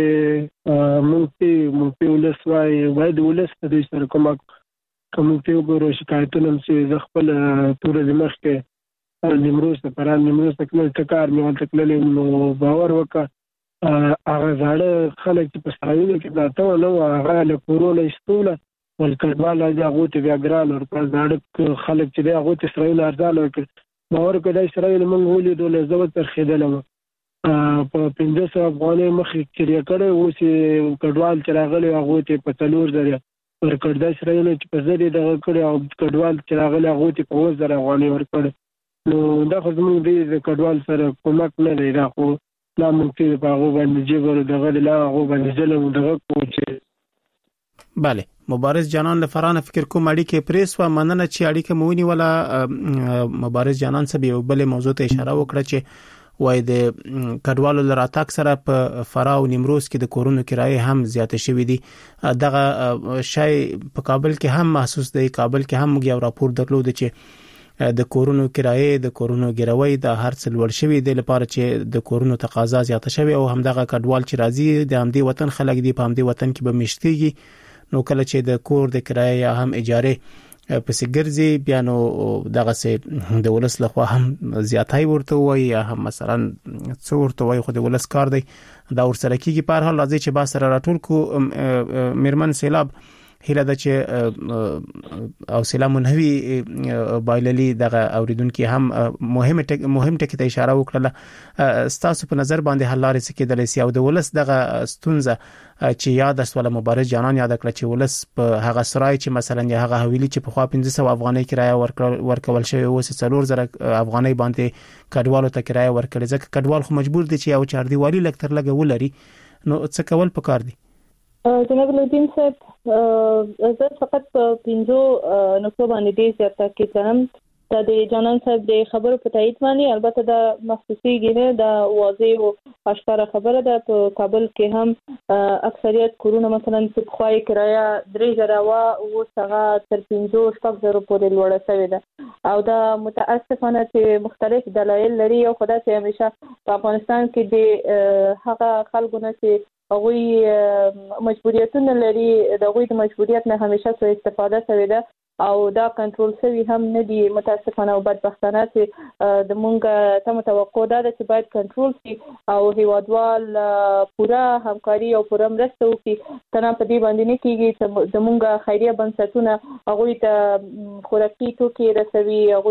موږ په ولسوای باید ولس د سره کوم په وګورو شکایتونه چې خپل تورې مخ کې نیمروز ته پران نیمروز ته کله تکار مې تکللې نو باور وکړه هغه ځاړه خلک چې په اسرائیل کې دا ته نو هغه له کورونا استوله ولکډوال هغه ته بیا ګران ورته ځاړه خلک چې هغه ته اسرائیل ارزاله وکړ باور کړه اسرائیل موږ ولې دوله زو تر خیدلم په 1500 افغاني مخ کې کړه و چې کډوال چې راغلي هغه ته په تلور ذریعہ ورکړ د اسرائیل چې په ځری دغه کړي او کډوال چې راغلي هغه ته په 2000 افغاني ورکړ. نو دا خو زموږ د کډوال سره کومک نه دی. دا خو لا ممکن په هغه باندې جبر دغه لا هغه باندې ظلم دغه کوچ. بله مبارز جانان لفرانه فکر کوم اړیکه پریس و مننه چې اړیکه مونی ولا مبارز جانان سبي یو بل موضوع ته اشاره وکړه چې وای د کډوالو لراتاک سره په فرا او نیمروز کې د کورونو کرایه هم زیاته شوې دي. دغه شای په کابل کې هم محسوس دی. کابل کې هم یو راپور درلود چې د کورونو کرایه د کورونو ګروي د هر څل ور شوې د لپاره چې د کورونو تقاضا زیاته شوې او هم دغه کډوال چې راځي د همدې وطن خلک دي په همدې وطن کې به مشتيږي. نو کله چې د کور د کرایه یا هم اجاره پسې ګرځي بیا نو دغه سه د ولس لخوا هم زیاتای ورته وای یا هم مثلا څو ورته وای خو د ولس کار دی دا ورسره کیږي. په هر حال راځي چې با سره راټول کو میرمن سیلاب هله د چې او سلام نهوی بایللی دغه اوریدونکو هم مهم ټکی ته اشاره وکړه. ستاسو په نظر باندې حل لارې څه کېدلی سي او د ولس دغه ستونزه چې یاد اسوله مبارز جانان یاد کړ چې ولس په هغه سرای چې مثلا یا هغه حویلی چې په خوا 1500 افغانۍ کرایه ورکول شوی او 3000 افغانۍ باندې کډوالو ته کرایه ورکړي ځکه کډوال خو مجبور دي چې یو چاردیوالي لکتر لګه ولري. نو څه کول پکار دي؟ جناب لودین صاحب زه فقط په 5 نقطو باندې دې چرته کې کوم د جانان صاحب د خبرو په تایید باندې البته د مخصوصي نه د واضح او اشکار خبره ده. په کابل کې هم اکثریت کورونه مثلا په خوای کرایه 3000 او څنګه تر 500 پورې لوړه شوې ده او دا متاسفانه چې مختلف دلایل لري او خدای ته همیشه په افغانستان کې د هغه خلکو نه چې هغوی مجبوریتونه لري د هغوی د مجبوریت نه همیشه سو استفاده شوی ده او دا کنټرول شوی هم نه دی متاسفانه او بدبختانه چې د مونږه ته توقع ده چې باید کنټرول شي او هیوادوال پوره همکاري او پوره مرسته وکړي. تنه په دې باندې نه کیږي چې د مونږه خیریه بنسټونه هغوی ته خوراکي توکي رسوي هغوی ته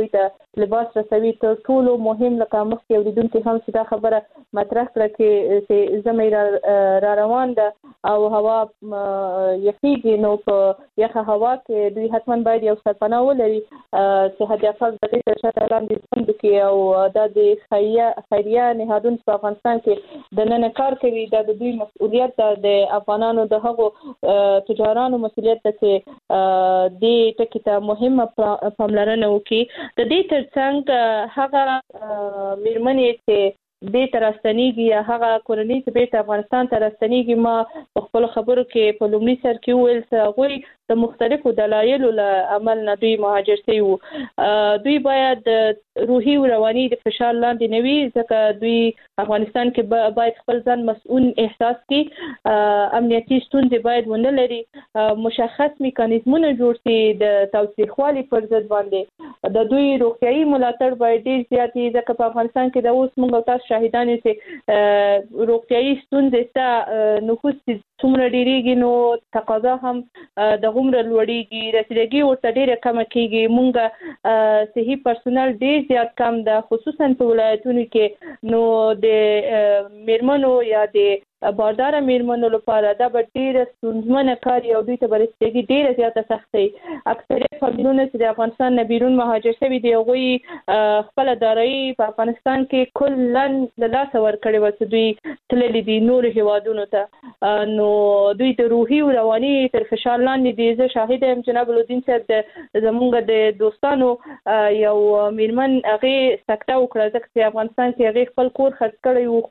لباس رسوي تر ټولو مهم لکه مخکې اوریدونکو هم دا خبره مطرح کړه چې زمې را روان ده او هوا یخیږي، نو په یخه هوا کې دوی حتما باید یو سرپناه ولري چې حد اقل د دې تر شا لاندې ژوند وکړي او دا د خیریه نهادونو په افغانستان کې د نن کار کوي. دا د دوی مسؤلیت ده، د افغانانو د هغو تجارانو مسؤلیت ده چې دې ټکي ته مهمه پاملرنه وکړي. د دې ترڅنګ هغه میرمنې چې دې ترستنیږي یا هغه کورنۍ چې بیرته افغانستان ته راستنیږي، ما په خپل خبرو کې په لومړي سر کې وویل چې هغوی د مختلفو دلایلو له عمل نه دوی مهاجر شوي وو. دوی باید روحي او رواني د فشار لاندې نه وي، ځکه دوی افغانستان کې باید خپل ځان مسؤل احساس کړي، امنیتي ستونزې باید ونه لري، مشخص میکانیزمونه جوړ شي د تاوتریخوالي پر ضد باندې. د دوی روغتیايي ملاتړ باید ډېر زیات وي، ځکه په افغانستان کې د اوس موږ تاسو شاهدان یو چې روغتیايي ستونزې ته نفوس څومره ډېرېږي نو تقاضا هم د غومره لوړېږي، رسیدګي ورته ډېره کمه کېږي. مونږ صحي پرسونل ډېر زیات کم ده، خصوصا په ولایتونو کې. نو د میرمنو یا د باردار میرمنو لپاره دا به ډېره ستونزمنه کار او دوی ته به رسیدګي ډېره زیاته سختي. اکثریت فامیلونه چې د افغانستان نه بیرون مهاجر شوي دي هغوی خپله دارایي په افغانستان کې کلا له لاسه ورکړې وه چې دوی تللي دي نورو هیوادونو ته، نو دوی د روحي او رواني تر فشار لاندې دي. زه شاهده یم جناب الدین صاحب زمونږ د دوستانو یو میرمن هغې سکته وکړه، ځکه چې افغانستان کې هغې خپل کور خرڅ کړی و،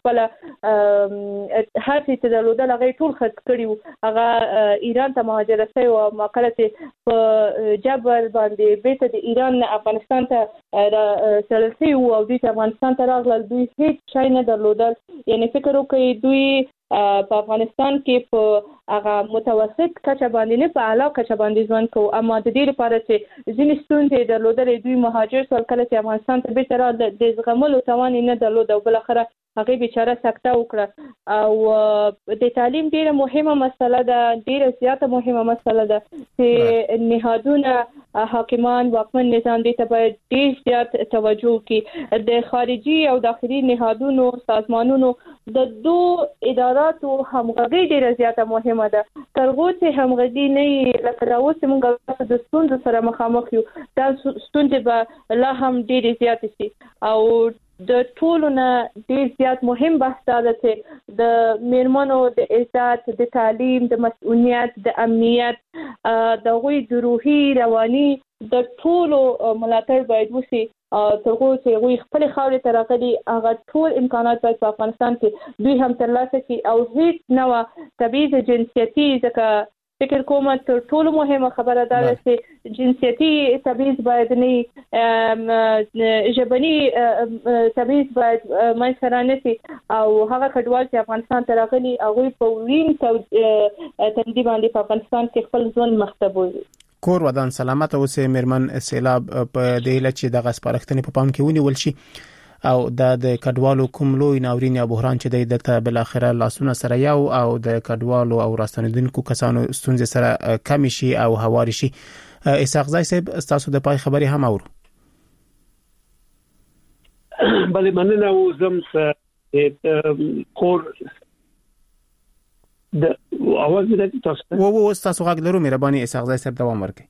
خپله هر څه چې درلودل هغه ټول خرڅ کړي وو، هغه ایران ته مهاجره شوی و. ما کله چې په جبر باندې بیرته د ایران افغانستان ته تلل شوي وو او دوی ته افغانستان ته راغلل، دوی هیڅ شی نه درلودل. یعنې فکر وکړئ دوی په افغانستان کې په هغه متوسط کچه باندې نه په اعلی کچه باندې ژوند کوو، اما د دې لپاره چې ځینې ستونزې درلودلې دوی مهاجر شول. کله چې افغانستان ته بیرته راغلل د زغملو توان یې نه درلود او بالاخره هغه بیچاره سکته وکړه. او د تعلیم ډیره مهمه مسله ده، ډیره زیاته مهمه مسله ده چې نهادونه حاکمان واکمن نظام دې ته باید ډیر زیات توجه وکړي. د خارجي او داخلي نهادونو سازمانونو د دوه اداراتو همغږي ډیره زیاته مهمه ده. تر هغه چې همغږي نه لکه راوځي موږ د ستونزو سره مخامخ یو، دا ستونزې به لا هم ډیره زیات شي. او د ټولو نه ډیر زیات مهم بحث دا ده چې د میرمنو د عزت، د تعلیم، د مسؤلیت، د امنیت، د هغوی د روحي رواني د ټولو ملاتړ باید وشي. تر هغو چې هغوی خپلې خاورې ته راغلي هغه ټول امکانات باید په افغانستان کې دوی هم ترلاسه کړي او هیڅ نوع تبعیض جنسیتي، ځکه فکر کوم تر ټولو مهمه خبره دا ده چې جنسیتي تبعیض باید نه، ژبني تبعیض باید منځته رانشي او هغه کډوال چې افغانستان ته راغلي هغوی په وین تندي باندې په افغانستان کې خپل ژوند مخ ته بوځي. کور ودان سلامت اوسې میرمن سیلاب، په دې لچ دغه سپارښتنې په پام کې ونیول شي او د کډوالو کوم لوی ناورین یا بحران چې دلته بل اخره لاسونه سره یو او د کډوالو او راستنیدونکو کسانو ستونزې سره کم شي او هواري شي. اسحاق زای صاحب تاسو د پای خبري هم اورو. بله مننه. او زم کور د اواز دې تاسو غږ لرو مهرباني اسحاق زای صاحب دوام ورکړئ.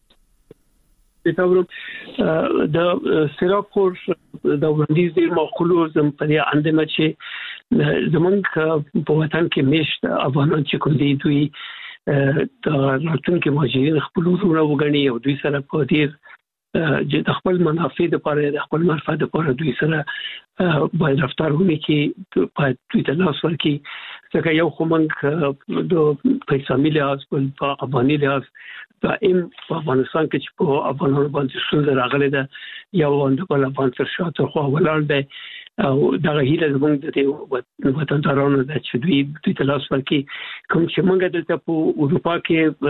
د سراکور د وړاندیز ډیر معقول زم په دې اندنه چې زمونږ په وطن کې مشت افغانان چې کوم دي دوی د راتلونکي مهاجرین خپل ورونه وګڼي او دوی سره په ډیر د خپل منافع لپاره د خپل منفعت لپاره دوی سره باید رفتار وکړي چې په دوی ته لاس ورکړي. ځکه یو خو موږ د پیسامي لحاظ په افغاني لحاظ دائم په افغانستان کې چې په افغانانو باندې ستونزه راغلې ده یو د بل افغان تر شاته خو ولاړ دی او دغه هیله زموږ د وطندارانو د چې دوی ته لاس ورکړي. کوم چې موږ دلته په اروپا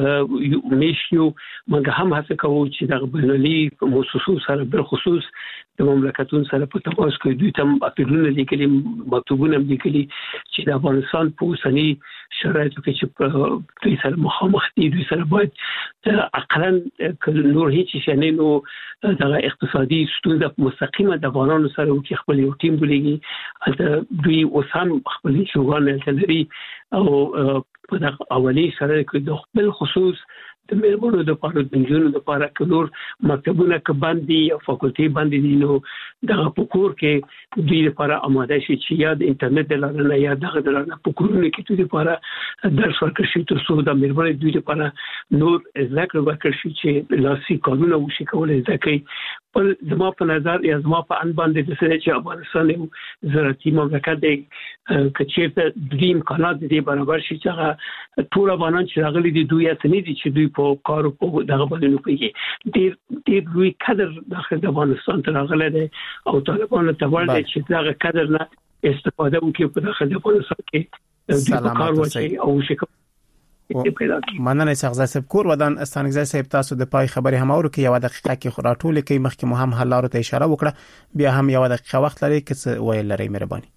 کې میشیو موږ هم هڅه کوو چې د بینالمللي مؤسسو سره بل خصوص د مملکتونو سره په تماس کې دوی تم اپیلونه لیکلي مکتوبونه لیکلي چې د افغانستان په اوسني شرایطو کې چې دوی سره مخامخ دي دوی سره باید اقلا نور هیڅ شي نه نو د اقتصادي ستونزې مستقیمه د افغانانو سره وکړي خپل یو ټیم بلېږي البته دوی اوسان خپل شوګان لري او په دغه اولي سره کې د خپل خصوص د میرمنو د پاره د جنونو د پاره کلور مکتبونه کې باندې او فاکولټي باندې دي نو دغه پکور کې دوی لپاره آماده شي چې یا د انټرنیټ لاره یا دغه د لاره پکورونه کې دوی لپاره درس ورکړي شي تر څو د میرمنو دوی لپاره نور ذکر ورکړي شي چې لاسي قانون وشي کولای ځکه پر زما په نظر یا زما په ان باندې د سره چې افغانستان یو زراعتي مملکت دی کچېرته د امکانات دي برابر شي چې ټول افغانان چې راغلي دي دوی اسنې دي چې دوی په کارو په دغه باندې نه کوي ډېر لوی قدر د افغانستان ته راغلی دی او طالبانو ته ورته چې دغه قدر نه استفاده وکړي په دغه افغانستان کې دوی کار وکړي او شکل مننه څنګه صاحب کور ودان استانګزای صاحب تاسو د پای خبري هم اورو کې یو دقیقه کې خراټول کې مخکې مهم حلارو ته اشاره وکړه بیا هم یو دقیقه وخت لري چې ویل لري مهرباني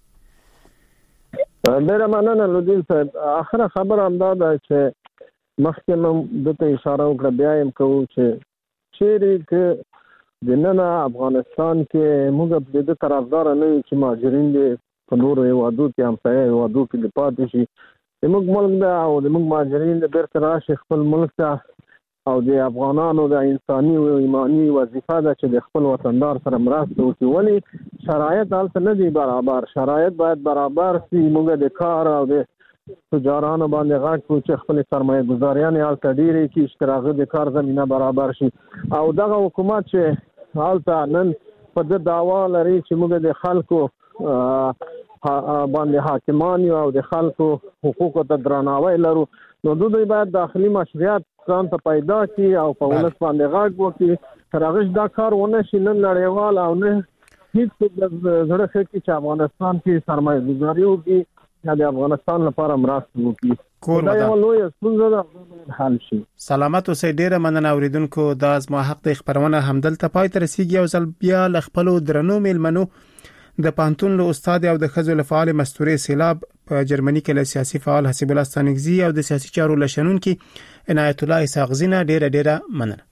ډیره مننه لودین صاحب اخره خبر هم دا ده چې مخکې نو دته اشاره وکړه بیا هم کوم چې چیرې کې د نن افغانستان کې موږ د طرفدار نه چې مهاجرین دي په نورو هیوادو کې هم په هیوادو کې د پاتې شي موږ ملک دا او د موږ مهاجرین د بیرته راشي خپل ملک ته او د افغانانو د انساني او ایمانی وظیفه ده چې د خپل وطندار سره مرسته وکړي ولی شرایط هلته نه دي برابر شرایط باید برابر شي موږ د کار او د تجارانو باندې غاټ کو چې خپل سرمایه گذاریان هلته ډیره کې اشتراک د کار زمينه برابر شي او دغه حکومت چې هلته نن په د دعوا لري چې موږ د خلکو باندې حاکمان او د خلکو حقوقو ته درناوی لرو نو دوی باید داخلي مشروعیت ځان ته پیدا کړي او په ولس باندې غاټ وکړي ترغش دا کار ونه شي نن نړیوال او نه هیڅ د زړه خېټي چې افغانستان کې سرمایه گذاري وکړي یا د افغانستان لپاره مرسته وکړي دا یو لوی ستونزه ده حل شي سلامت اوسئ ډیره مننه اوریدونکو دا از ما حق د خبرونه همدلته پای ته رسیدي او ځل بیا ل خپل درنو میلمنو د پانتون له استاد او د خزو له فعال مستوري سیلاب په جرمني کې له سیاسي فعال حسیب الله ستانګزي او د سیاسي چارو لشنون کې عنایت الله اسحاقزینه ډیره مننه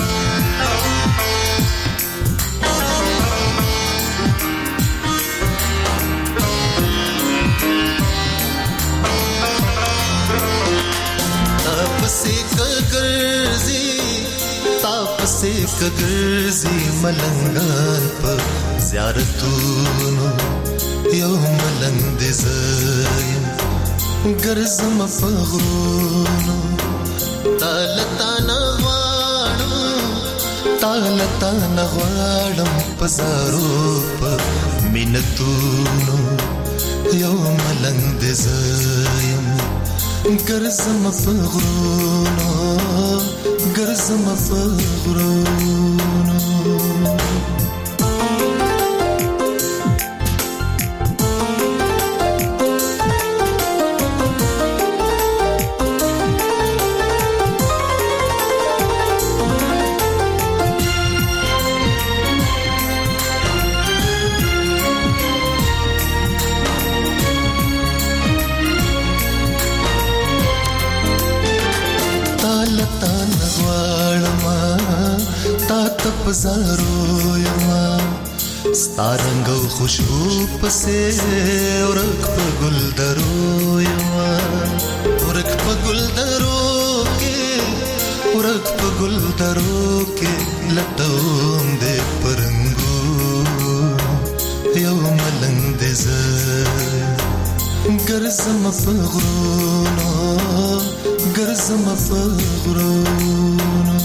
تاپسې کګرځي ملنګان په زیارتونو یو ملنګ دې زایم ګرځم په غرونو تالتا نغواړم په زارو په مینتونو یو ملنګ دې زایم ګرځم په غرونو ګرځم په غرونو پزارو یما ستارنګ خوشبو پسې ورک په ګلدرو یما ورک په ګلدرو کې لټوم دې پرنګو یو ملنګ دې ګرځم په غرونو ګرځم په غرونو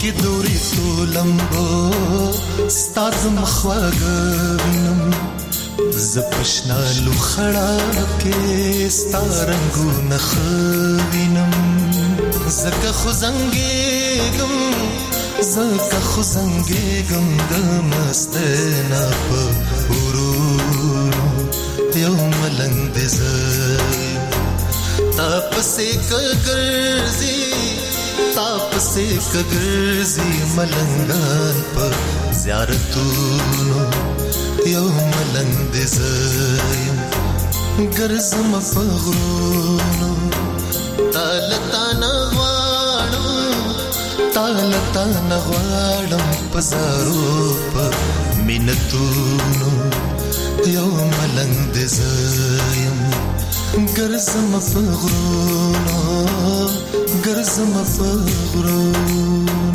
لمبو ستاد مخواګم زپشنا لوخړه کې ستارنګو نخوینم زکه خزنګېګم د مستنا په ورونو یو ملنګ دې زای تاپسې کګرځي ملنګان په زیارتونو یو ملنګ دې زایم ګرځم په غرونو تالتا نغواړم په زارو په مینتونو یو ملنګ دې زایم ګرځم په غرونو